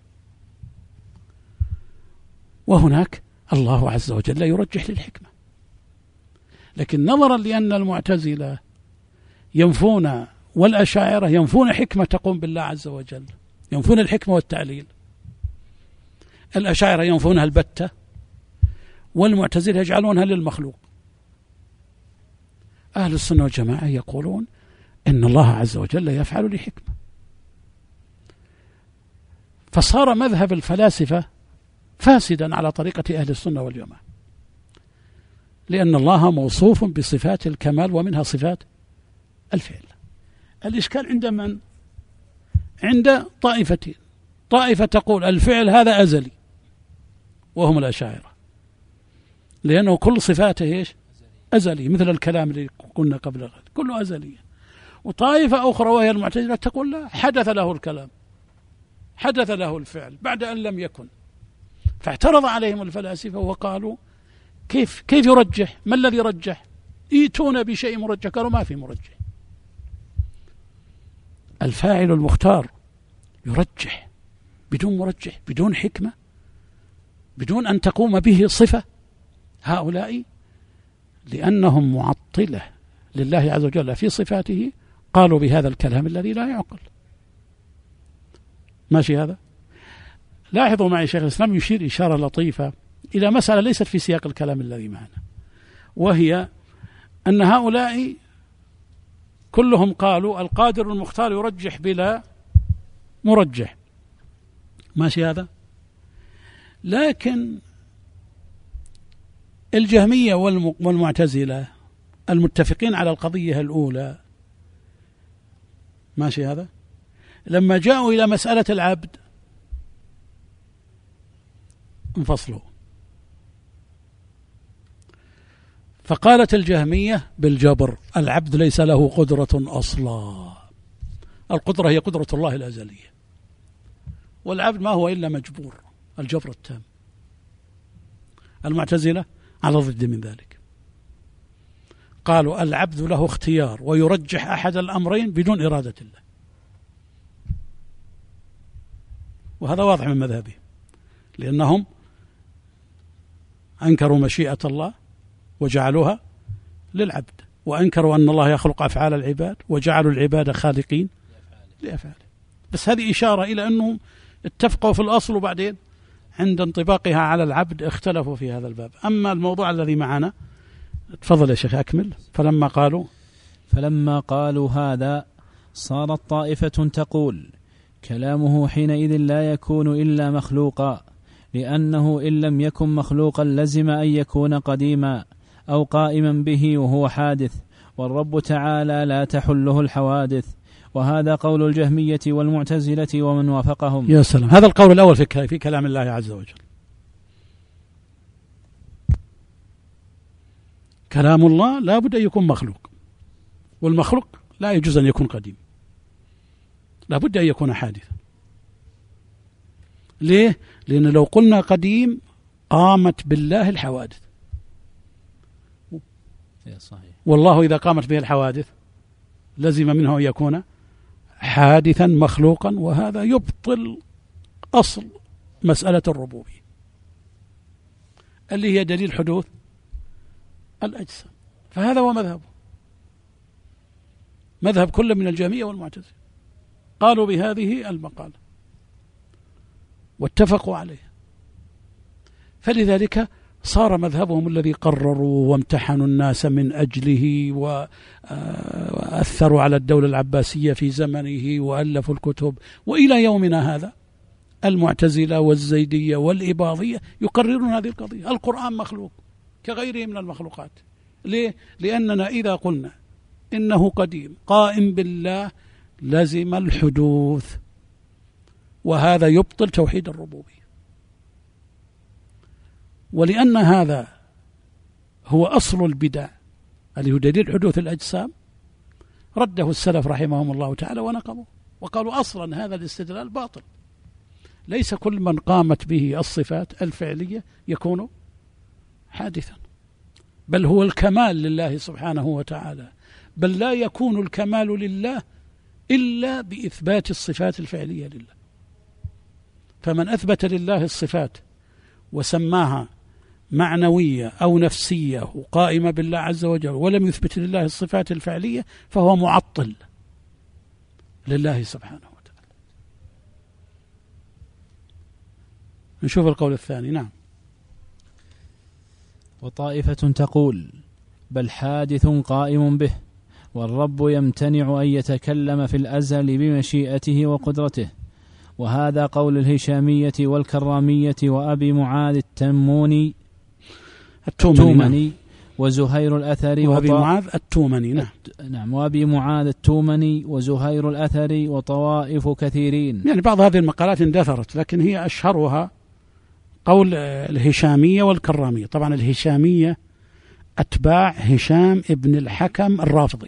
وهناك الله عز وجل يرجح للحكمة. لكن نظرا لأن المعتزلة ينفون والأشاعرة ينفون حكمة تقوم بالله عز وجل، ينفون الحكمة والتعليل. الأشاعرة ينفونها البتة، والمعتزلة يجعلونها للمخلوق. أهل السنة والجماعة يقولون إن الله عز وجل يفعل لحكمة. فصار مذهب الفلاسفة فاسدا على طريقة أهل السنة والجماعة، لأن الله موصوف بصفات الكمال ومنها صفات الفعل. الإشكال عند من؟ عند طائفتين. طائفة تقول الفعل هذا أزلي، وهم الأشاعرة، لأنه كل صفاته إيش؟ أزلي، مثل الكلام اللي قلنا قبل غد كله أزلي. وطائفة أخرى وهي المعتزلة تقول لا، حدث له الكلام، حدث له الفعل بعد أن لم يكن. فاعترض عليهم الفلاسفة وقالوا كيف كيف يرجح؟ ما الذي رجح؟ ائتونا بشيء مرجح. قالوا ما في مرجح. الفاعل المختار يرجح بدون مرجح، بدون حكمة، بدون أن تقوم به صفة. هؤلاء لأنهم معطلة لله عز وجل في صفاته قالوا بهذا الكلام الذي لا يعقل. ماشي هذا؟ لاحظوا معي شيخ الإسلام يشير إشارة لطيفة إلى مسألة ليست في سياق الكلام الذي معنا، وهي أن هؤلاء كلهم قالوا القادر المختار يرجح بلا مرجح. ماشي هذا؟ لكن الجهمية والمعتزلة المتفقين على القضية الأولى، ماشي هذا، لما جاءوا إلى مسألة العبد انفصلوا. فقالت الجهمية بالجبر العبد ليس له قدرة أصلا، القدرة هي قدرة الله الأزلية، والعبد ما هو إلا مجبور، الجبر التام. المعتزلة على ضد من ذلك، قالوا العبد له اختيار ويرجح أحد الأمرين بدون إرادة الله، وهذا واضح من مذهبه، لأنهم أنكروا مشيئة الله وجعلوها للعبد، وأنكروا أن الله يخلق أفعال العباد وجعلوا العباد خالقين لأفعاله. بس هذه إشارة إلى أنهم اتفقوا في الأصل، وبعدين عند انطباقها على العبد اختلفوا في هذا الباب. أما الموضوع الذي معنا، تفضل يا شيخ أكمل. فلما قالوا فلما قالوا هذا صارت طائفة تقول كلامه حينئذ لا يكون إلا مخلوقا، لأنه إن لم يكن مخلوقا لزم أن يكون قديما أو قائما به وهو حادث، والرب تعالى لا تحله الحوادث. وهذا قول الجهمية والمعتزلة ومن وافقهم. يا سلام، هذا القول الأول في في كلام الله عز وجل. كلام الله لا بد أن يكون مخلوق، والمخلوق لا يجوز أن يكون قديم، لا بد أن يكون حادثا. ليه؟ لأن لو قلنا قديم قامت بالله الحوادث، والله إذا قامت به الحوادث لزم منه أن يكون حادثا مخلوقا، وهذا يبطل أصل مسألة الربوبية اللي هي دليل حدوث الأجسام. فهذا هو مذهبه، مذهب كل من الجهمية والمعتزلة، قالوا بهذه المقالة واتفقوا عليه. فلذلك صار مذهبهم الذي قرروا وامتحنوا الناس من أجله وأثروا على الدولة العباسية في زمنه وألفوا الكتب، وإلى يومنا هذا المعتزلة والزيدية والإباضية يقررون هذه القضية. القرآن مخلوق كغيره من المخلوقات. ليه؟ لأننا إذا قلنا إنه قديم قائم بالله لزم الحدوث، وهذا يبطل توحيد الربوبية. ولأن هذا هو أصل البدع اللي هو دليل حدوث الأجسام، رده السلف رحمهم الله تعالى ونقضوا وقالوا أصلا هذا الاستدلال باطل. ليس كل من قامت به الصفات الفعلية يكون حادثا، بل هو الكمال لله سبحانه وتعالى، بل لا يكون الكمال لله إلا بإثبات الصفات الفعلية لله. فمن أثبت لله الصفات وسماها معنوية أو نفسية وقائمة بالله عز وجل ولم يثبت لله الصفات الفعلية فهو معطل لله سبحانه وتعالى. نشوف القول الثاني. نعم. وطائفة تقول بل حادث قائم به، والرب يمتنع أن يتكلم في الأزل بمشيئته وقدرته، وهذا قول الهشامية والكرامية وأبي معاذ التموني التومني وزهير الأثري وأبي معاذ التومني. نعم. نعم وأبي معاذ التومني وزهير الأثري وطوائف كثيرين. يعني بعض هذه المقالات اندثرت، لكن هي أشهرها قول الهشامية والكرامية. طبعا الهشامية أتباع هشام ابن الحكم الرافضي،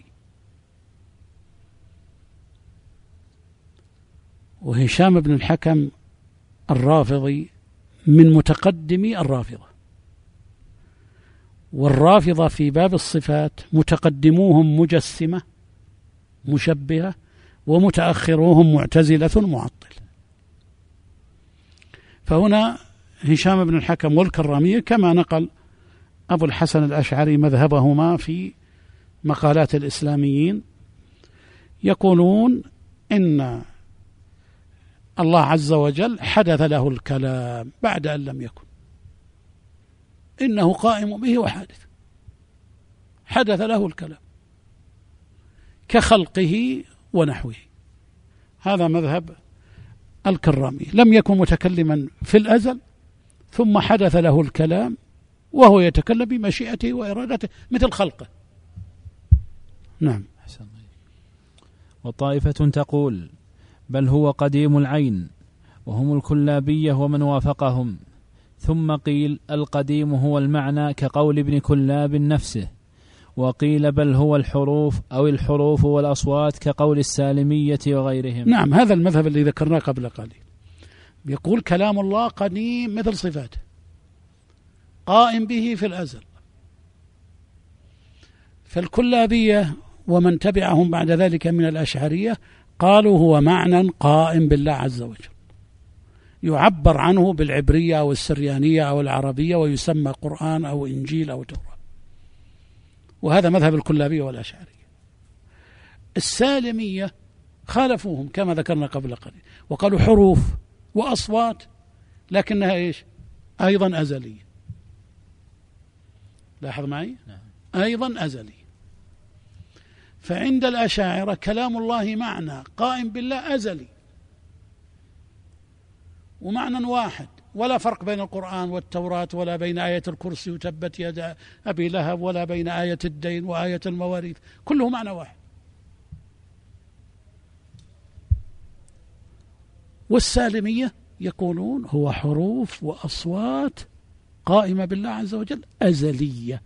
وهشام ابن الحكم الرافضي من متقدمي الرافضة، والرافضة في باب الصفات متقدموهم مجسمة مشبهة، ومتأخروهم معتزلة معطل. فهنا هشام بن الحكم والكرامية كما نقل أبو الحسن الأشعري مذهبهما في مقالات الإسلاميين، يقولون إن الله عز وجل حدث له الكلام بعد أن لم يكن، إنه قائم به وحادث، حدث له الكلام كخلقه ونحوه. هذا مذهب الكرامي، لم يكن متكلما في الأزل ثم حدث له الكلام وهو يتكلم بمشيئته وإرادته مثل خلقه. نعم. وطائفة تقول بل هو قديم العين، وهم الكلابية ومن وافقهم. ثم قيل القديم هو المعنى كقول ابن كلاب نفسه، وقيل بل هو الحروف أو الحروف والأصوات كقول السالمية وغيرهم. نعم، هذا المذهب الذي ذكرناه قبل قليل، يقول كلام الله قديم مثل صفاته، قائم به في الأزل. فالكلابية ومن تبعهم بعد ذلك من الأشعرية قالوا هو معنى قائم بالله عز وجل، يعبر عنه بالعبرية أو السريانية أو العربية، ويسمى قرآن أو إنجيل أو توراة. وهذا مذهب الكلابية والأشعرية. السالمية خالفوهم كما ذكرنا قبل قليل، وقالوا حروف وأصوات لكنها إيش؟ أيضا أزلية. لاحظ معي؟ أيضا أزلي. فعند الأشاعرة كلام الله معنى قائم بالله أزلي ومعنى واحد، ولا فرق بين القرآن والتوراة، ولا بين آية الكرسي وتبت يد أبي لهب، ولا بين آية الدين وآية المواريث، كله معنى واحد. والسالمية يقولون هو حروف وأصوات قائمة بالله عز وجل أزلية.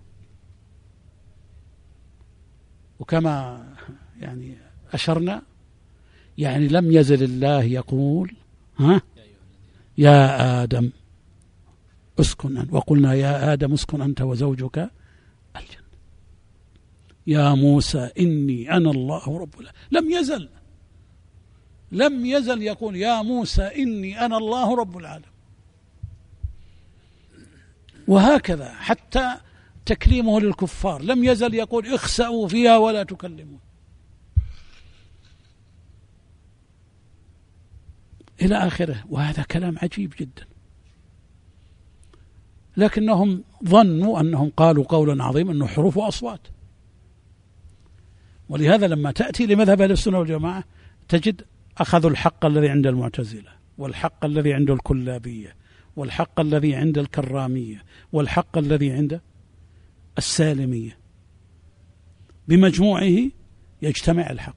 وكما يعني أشرنا، يعني لم يزل الله يقول ها يا آدم اسكن، وقلنا يا آدم اسكن أنت وزوجك الجنة، يا موسى إني أنا الله رب العالمين. لم يزل لم يزل يقول يا موسى إني أنا الله رب العالمين. وهكذا حتى تكليمه للكفار لم يزل يقول اخسأوا فيها ولا تكلمون، إلى آخره. وهذا كلام عجيب جدا، لكنهم ظنوا أنهم قالوا قولا عظيما أنه حروف وأصوات. ولهذا لما تأتي لمذهب أهل السنة والجماعة تجد أخذوا الحق الذي عند المعتزلة، والحق الذي عند الكلابية، والحق الذي عند الكرامية، والحق الذي عند السالمية، بمجموعه يجتمع الحق.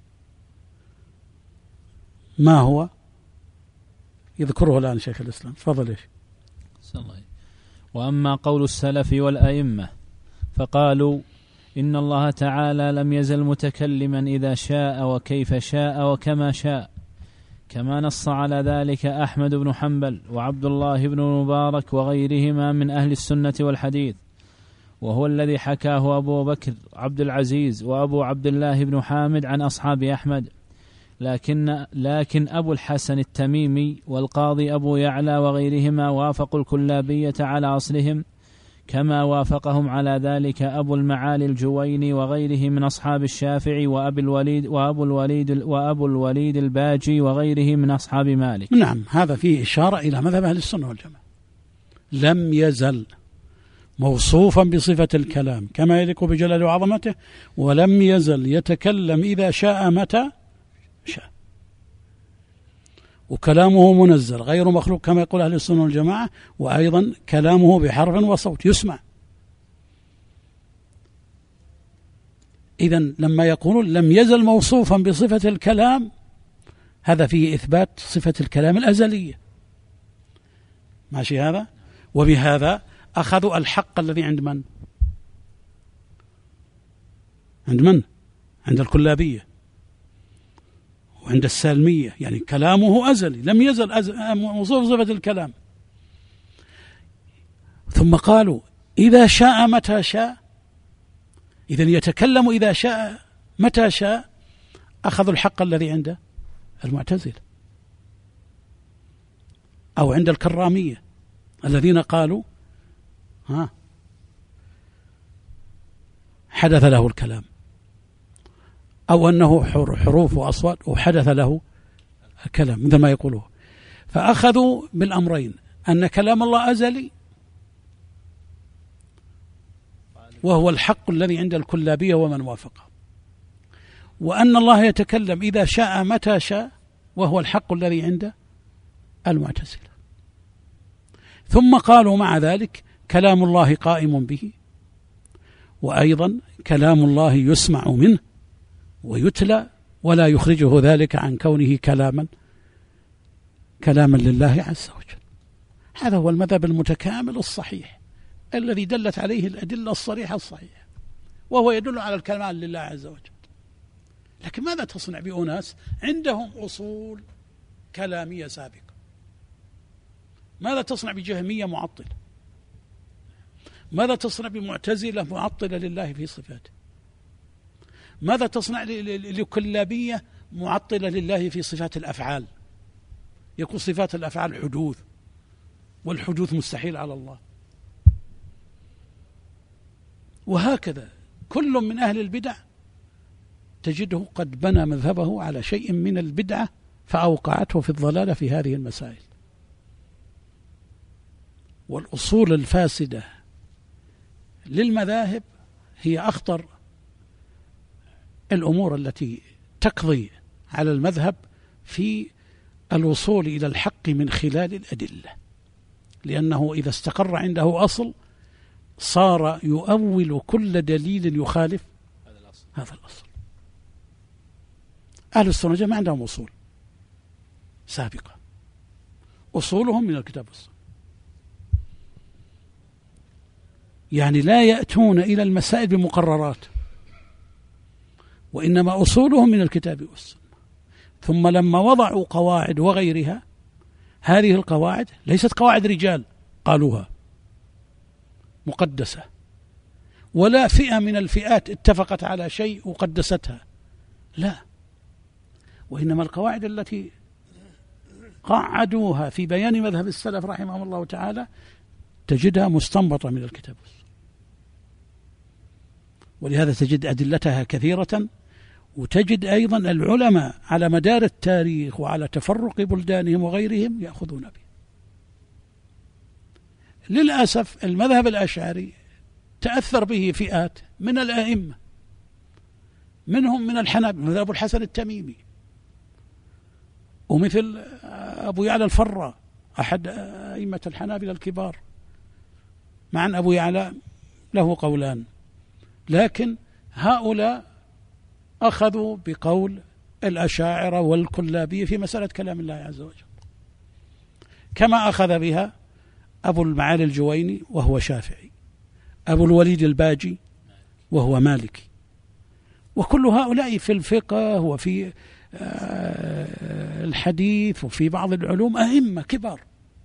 ما هو؟ يذكره الآن شيخ الإسلام. تفضل. إيش؟ وأما قول السلف والأئمة فقالوا إن الله تعالى لم يزل متكلما إذا شاء وكيف شاء وكما شاء، كما نص على ذلك أحمد بن حنبل وعبد الله بن المبارك وغيرهما من أهل السنة والحديث، وهو الذي حكاه أبو بكر عبد العزيز وأبو عبد الله بن حامد عن أصحاب أحمد. لكن, لكن أبو الحسن التميمي والقاضي أبو يعلى وغيرهما وافقوا الكلابية على أصلهم، كما وافقهم على ذلك أبو المعالي الجويني وغيره من أصحاب الشافعي وأبو الوليد وأبو الوليد وأبو الوليد الباجي وغيره من أصحاب مالك. نعم، هذا فيه إشارة إلى مذهب أهل السنة والجماعة. لم يزل موصوفا بصفة الكلام كما يليق بجلاله وعظمته، ولم يزل يتكلم إذا شاء متى شاء، وكلامه منزل غير مخلوق كما يقول أهل السنة والجماعة، وأيضا كلامه بحرف وصوت يسمع. إذن لما يقولون لم يزل موصوفا بصفة الكلام، هذا فيه إثبات صفة الكلام الأزلية، ماشي هذا؟ وبهذا أخذوا الحق الذي عند من؟ عند من؟ عند الكلابية وعند السالمية، يعني كلامه أزلي لم يزل أزل موصوف صفة الكلام. ثم قالوا إذا شاء متى شاء، إذن يتكلم إذا شاء متى شاء، أخذوا الحق الذي عند المعتزلة أو عند الكرامية الذين قالوا ها حدث له الكلام، أو أنه حروف وأصوات وحدث له الكلام مثل ما يقولوه. فأخذوا بالأمرين، أن كلام الله أزلي وهو الحق الذي عند الكلابية ومن وافقه، وأن الله يتكلم إذا شاء متى شاء وهو الحق الذي عند المعتزلة. ثم قالوا مع ذلك كلام الله قائم به، وأيضا كلام الله يسمع منه ويتلى، ولا يخرجه ذلك عن كونه كلاما كلاما لله عز وجل. هذا هو المذهب المتكامل الصحيح الذي دلت عليه الأدلة الصريحة الصحيحة، وهو يدل على الكمال لله عز وجل. لكن ماذا تصنع بأناس عندهم أصول كلامية سابقة؟ ماذا تصنع بجهمية معطلة؟ ماذا تصنع بمعتزلة معطلة لله في صفاته؟ ماذا تصنع لكلابية معطلة لله في صفات الأفعال؟ يقول صفات الأفعال حدوث، والحدوث مستحيل على الله. وهكذا كل من أهل البدع تجده قد بنى مذهبه على شيء من البدعة فأوقعته في الضلالة في هذه المسائل. والأصول الفاسدة للمذاهب هي أخطر الأمور التي تقضي على المذهب في الوصول إلى الحق من خلال الأدلة، لأنه إذا استقر عنده أصل صار يؤول كل دليل يخالف هذا الأصل. أهل السنة والجماعة عندهم أصول سابقة، أصولهم من الكتاب والسنة، يعني لا يأتون إلى المسائل بمقررات، وإنما أصولهم من الكتاب والسنة. ثم لما وضعوا قواعد وغيرها، هذه القواعد ليست قواعد رجال قالوها مقدسة، ولا فئة من الفئات اتفقت على شيء وقدستها، لا، وإنما القواعد التي قعدوها في بيان مذهب السلف رحمهم الله تعالى تجدها مستنبطة من الكتاب والسنة. ولهذا تجد أدلتها كثيرة، وتجد أيضا العلماء على مدار التاريخ وعلى تفرق بلدانهم وغيرهم يأخذون به. للأسف المذهب الأشعري تأثر به فئات من الأئمة، منهم من الحنابلة مثل أبو الحسن التميمي، ومثل أبو يعلى الفراء أحد أئمة الحنابلة الكبار، مع أن أبو يعلى له قولان، لكن هؤلاء أخذوا بقول الأشاعرة والكلابية في مسألة كلام الله عز وجل، كما أخذ بها أبو المعالي الجويني وهو شافعي، أبو الوليد الباجي وهو مالكي. وكل هؤلاء في الفقه وفي الحديث وفي بعض العلوم أئمة كبار،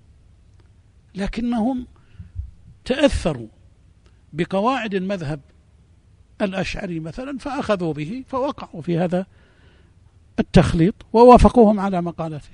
لكنهم تأثروا بقواعد المذهب الأشعري مثلا فأخذوا به فوقعوا في هذا التخليط ووافقوهم على مقالته.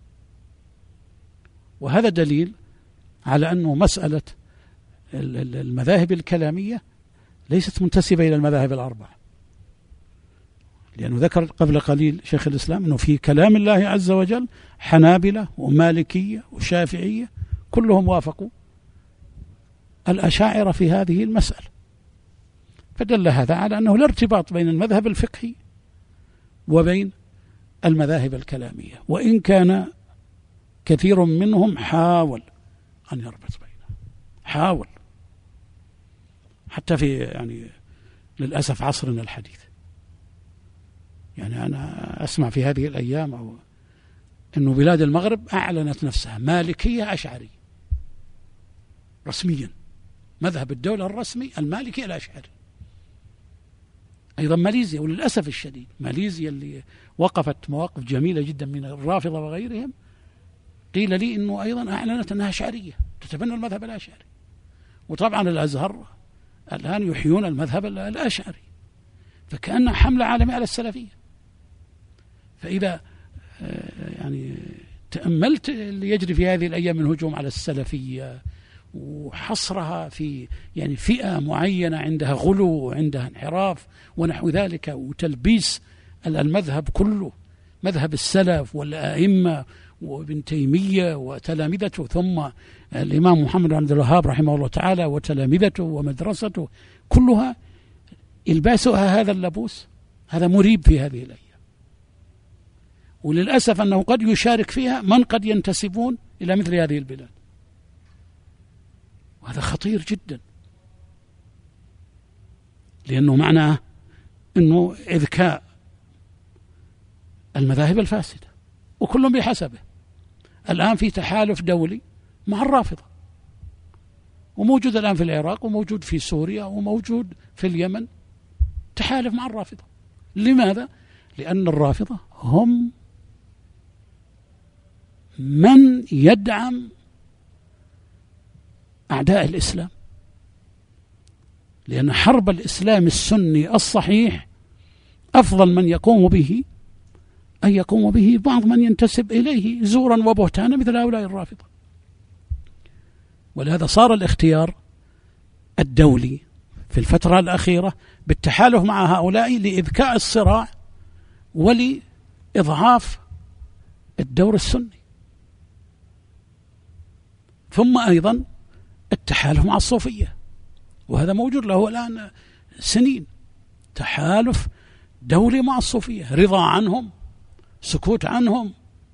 وهذا دليل على أنه مسألة المذاهب الكلامية ليست منتسبة إلى المذاهب الأربعة، لأنه ذكر قبل قليل شيخ الإسلام أنه في كلام الله عز وجل حنابلة ومالكية وشافعية كلهم وافقوا الأشاعرة في هذه المسألة، فدل هذا على أنه لا ارتباط بين المذهب الفقهي وبين المذاهب الكلامية، وإن كان كثير منهم حاول أن يربط بينهم، حاول حتى في يعني للأسف عصرنا الحديث. يعني أنا أسمع في هذه الأيام أو أنه بلاد المغرب أعلنت نفسها مالكية أشعري رسميا، مذهب الدولة الرسمي المالكي الأشعري. أيضا ماليزيا، وللأسف الشديد ماليزيا اللي وقفت مواقف جميلة جدا من الرافضة وغيرهم، قيل لي أنه أيضا أعلنت أنها أشعرية تتبنى المذهب الأشعري. وطبعا الأزهر الآن يحيون المذهب الأشعري، فكأنها حملة عالمية على السلفية. فإذا يعني تأملت اللي يجري في هذه الأيام من هجوم على السلفية وحصرها في يعني فئة معينة عندها غلو وعندها انحراف ونحو ذلك، وتلبيس المذهب كله، مذهب السلف والأئمة وابن تيمية وتلامذته، ثم الإمام محمد بن عبد الوهاب رحمه الله تعالى وتلامذته ومدرسته، كلها إلباسها هذا اللبوس، هذا مريب في هذه الأيام. وللأسف أنه قد يشارك فيها من قد ينتسبون إلى مثل هذه البلاد، وهذا خطير جدا، لأنه معناه أنه إذكاء المذاهب الفاسدة، وكل بحسبه. الآن في تحالف دولي مع الرافضة، وموجود الآن في العراق وموجود في سوريا وموجود في اليمن، تحالف مع الرافضة. لماذا؟ لأن الرافضة هم من يدعم أعداء الإسلام، لأن حرب الإسلام السني الصحيح أفضل من يقوم به أن يقوم به بعض من ينتسب إليه زورا وبهتانا مثل هؤلاء الرافضة. ولهذا صار الاختيار الدولي في الفترة الأخيرة بالتحالف مع هؤلاء لإذكاء الصراع ولإضعاف الدور السني. ثم أيضا التحالف مع الصوفية، وهذا موجود له الآن سنين، تحالف دولي مع الصوفية، رضا عنهم، سكوت عنهم،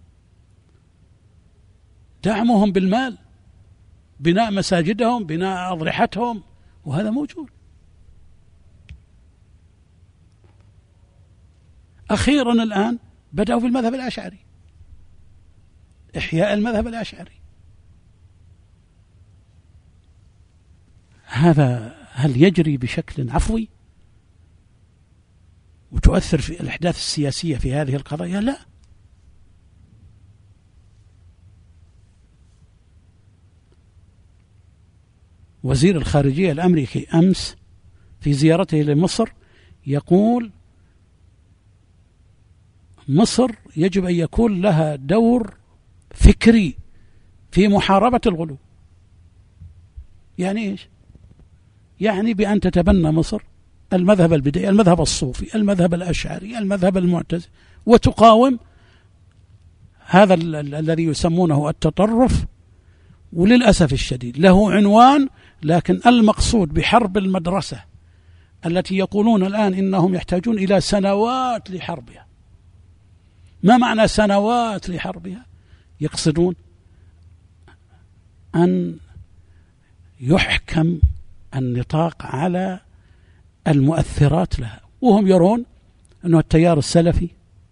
دعمهم بالمال، بناء مساجدهم، بناء أضرحتهم، وهذا موجود. أخيرا الآن بدأوا في المذهب الأشعري، إحياء المذهب الأشعري. هذا هل يجري بشكل عفوي وتؤثر في الأحداث السياسية في هذه القضايا؟ لا. وزير الخارجية الأمريكي أمس في زيارته لمصر يقول مصر يجب أن يكون لها دور فكري في محاربة الغلو. يعني إيش؟ يعني بأن تتبنى مصر المذهب البدعي، المذهب الصوفي، المذهب الأشعري، المذهب المعتزلي، وتقاوم هذا الذي يسمونه التطرف. وللأسف الشديد له عنوان، لكن المقصود بحرب المدرسة التي يقولون الآن إنهم يحتاجون إلى سنوات لحربها. ما معنى سنوات لحربها؟ يقصدون أن يحكم النطاق على المؤثرات لها، وهم يرون أنه التيار السلفي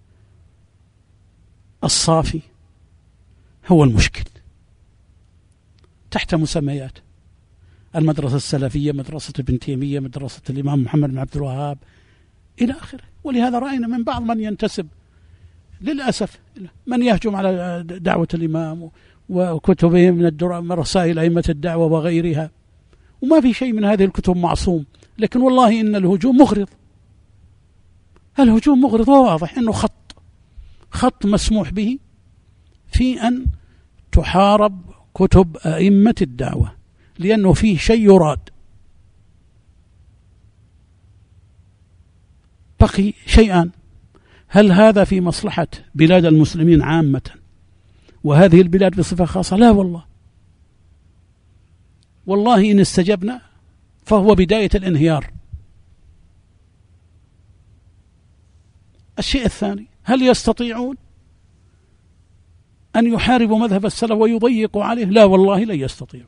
الصافي هو المشكل تحت مسميات المدرسة السلفية، مدرسة ابن تيمية، مدرسة الإمام محمد بن عبد الوهاب إلى آخره. ولهذا رأينا من بعض من ينتسب للأسف من يهجم على دعوة الإمام وكتبه من رسائل أئمة الدعوة وغيرها، وما في شيء من هذه الكتب معصوم، لكن والله إن الهجوم مغرض، الهجوم مغرض وواضح أنه خط خط مسموح به في أن تحارب كتب أئمة الدعوة، لأنه فيه شيء يراد. بقي شيئان: هل هذا في مصلحة بلاد المسلمين عامة وهذه البلاد بصفة خاصة؟ لا والله، والله إن استجبنا فهو بداية الانهيار. الشيء الثاني: هل يستطيعون أن يحاربوا مذهب السلف ويضيقوا عليه؟ لا والله لن يستطيعوا،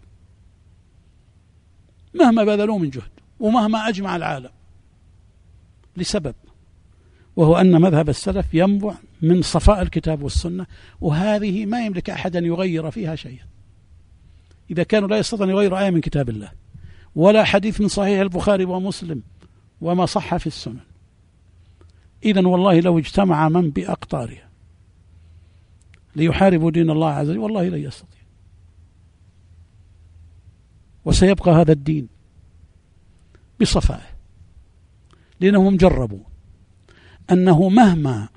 مهما بذلوا من جهد ومهما أجمع العالم، لسبب، وهو أن مذهب السلف ينبع من صفاء الكتاب والسنة، وهذه ما يملك أحد أن يغير فيها شيئا. إذا كانوا لا يستطيعون أن يغيروا آية من كتاب الله ولا حديث من صحيح البخاري ومسلم وما صح في السنن، إذن والله لو اجتمع من بأقطارها ليحاربوا دين الله عز وجل والله لا يستطيع، وسيبقى هذا الدين بصفائه، لأنهم جربوا أنه مهما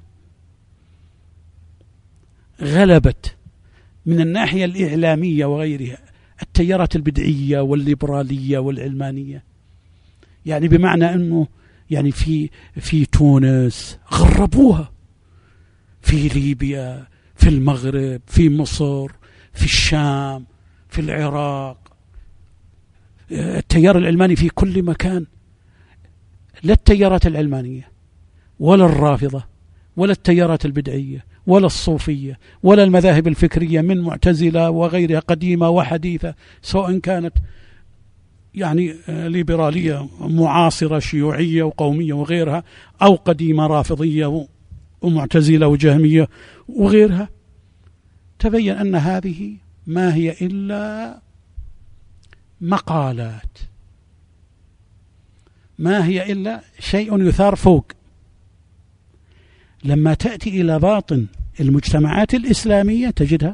غلبت من الناحية الإعلامية وغيرها التيارات البدعية والليبرالية والعلمانية، يعني بمعنى أنه يعني في في تونس غربوها، في ليبيا، في المغرب، في مصر، في الشام، في العراق، التيار العلماني في كل مكان. لا التيارات العلمانية ولا الرافضة ولا التيارات البدعية ولا الصوفية ولا المذاهب الفكرية من معتزلة وغيرها قديمة وحديثة، سواء كانت يعني ليبرالية معاصرة شيوعية وقومية وغيرها، أو قديمة رافضية ومعتزلة وجهمية وغيرها، تبين أن هذه ما هي إلا مقالات، ما هي إلا شيء يثار فوق. لما تأتي إلى باطن المجتمعات الإسلامية تجدها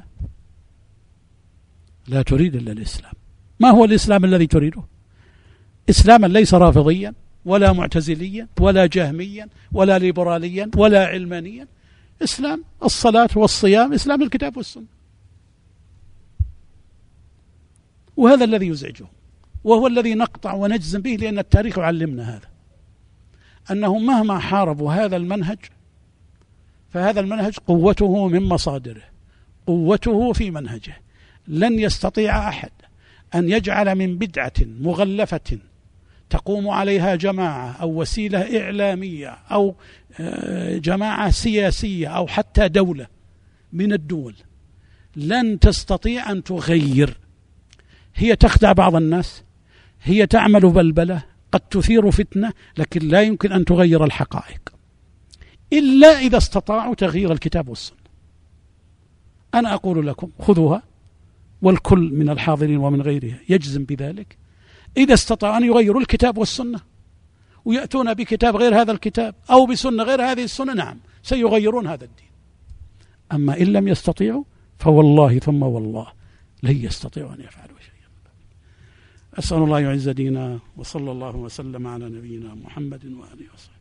لا تريد إلا الإسلام. ما هو الإسلام الذي تريده؟ إسلاما ليس رافضيا ولا معتزليا ولا جهميا ولا ليبراليا ولا علمانيا، إسلام الصلاة والصيام، إسلام الكتاب والسنة. وهذا الذي يزعجه، وهو الذي نقطع ونجزم به، لأن التاريخ يعلمنا هذا، أنه مهما حاربوا هذا المنهج فهذا المنهج قوته من مصادره، قوته في منهجه. لن يستطيع أحد أن يجعل من بدعة مغلفة تقوم عليها جماعة أو وسيلة إعلامية أو جماعة سياسية أو حتى دولة من الدول، لن تستطيع أن تغير. هي تخدع بعض الناس، هي تعمل بلبلة، قد تثير فتنة، لكن لا يمكن أن تغير الحقائق إلا إذا استطاعوا تغيير الكتاب والسنة. أنا أقول لكم خذوها، والكل من الحاضرين ومن غيرها يجزم بذلك، إذا استطاعوا أن يغيروا الكتاب والسنة ويأتون بكتاب غير هذا الكتاب أو بسنة غير هذه السنة، نعم سيغيرون هذا الدين. أما إن لم يستطيعوا فوالله ثم والله لن يستطيعوا أن يفعلوا شيئا. أسأل الله يعز دينا، وصلى الله وسلم على نبينا محمد وآله وصحبه.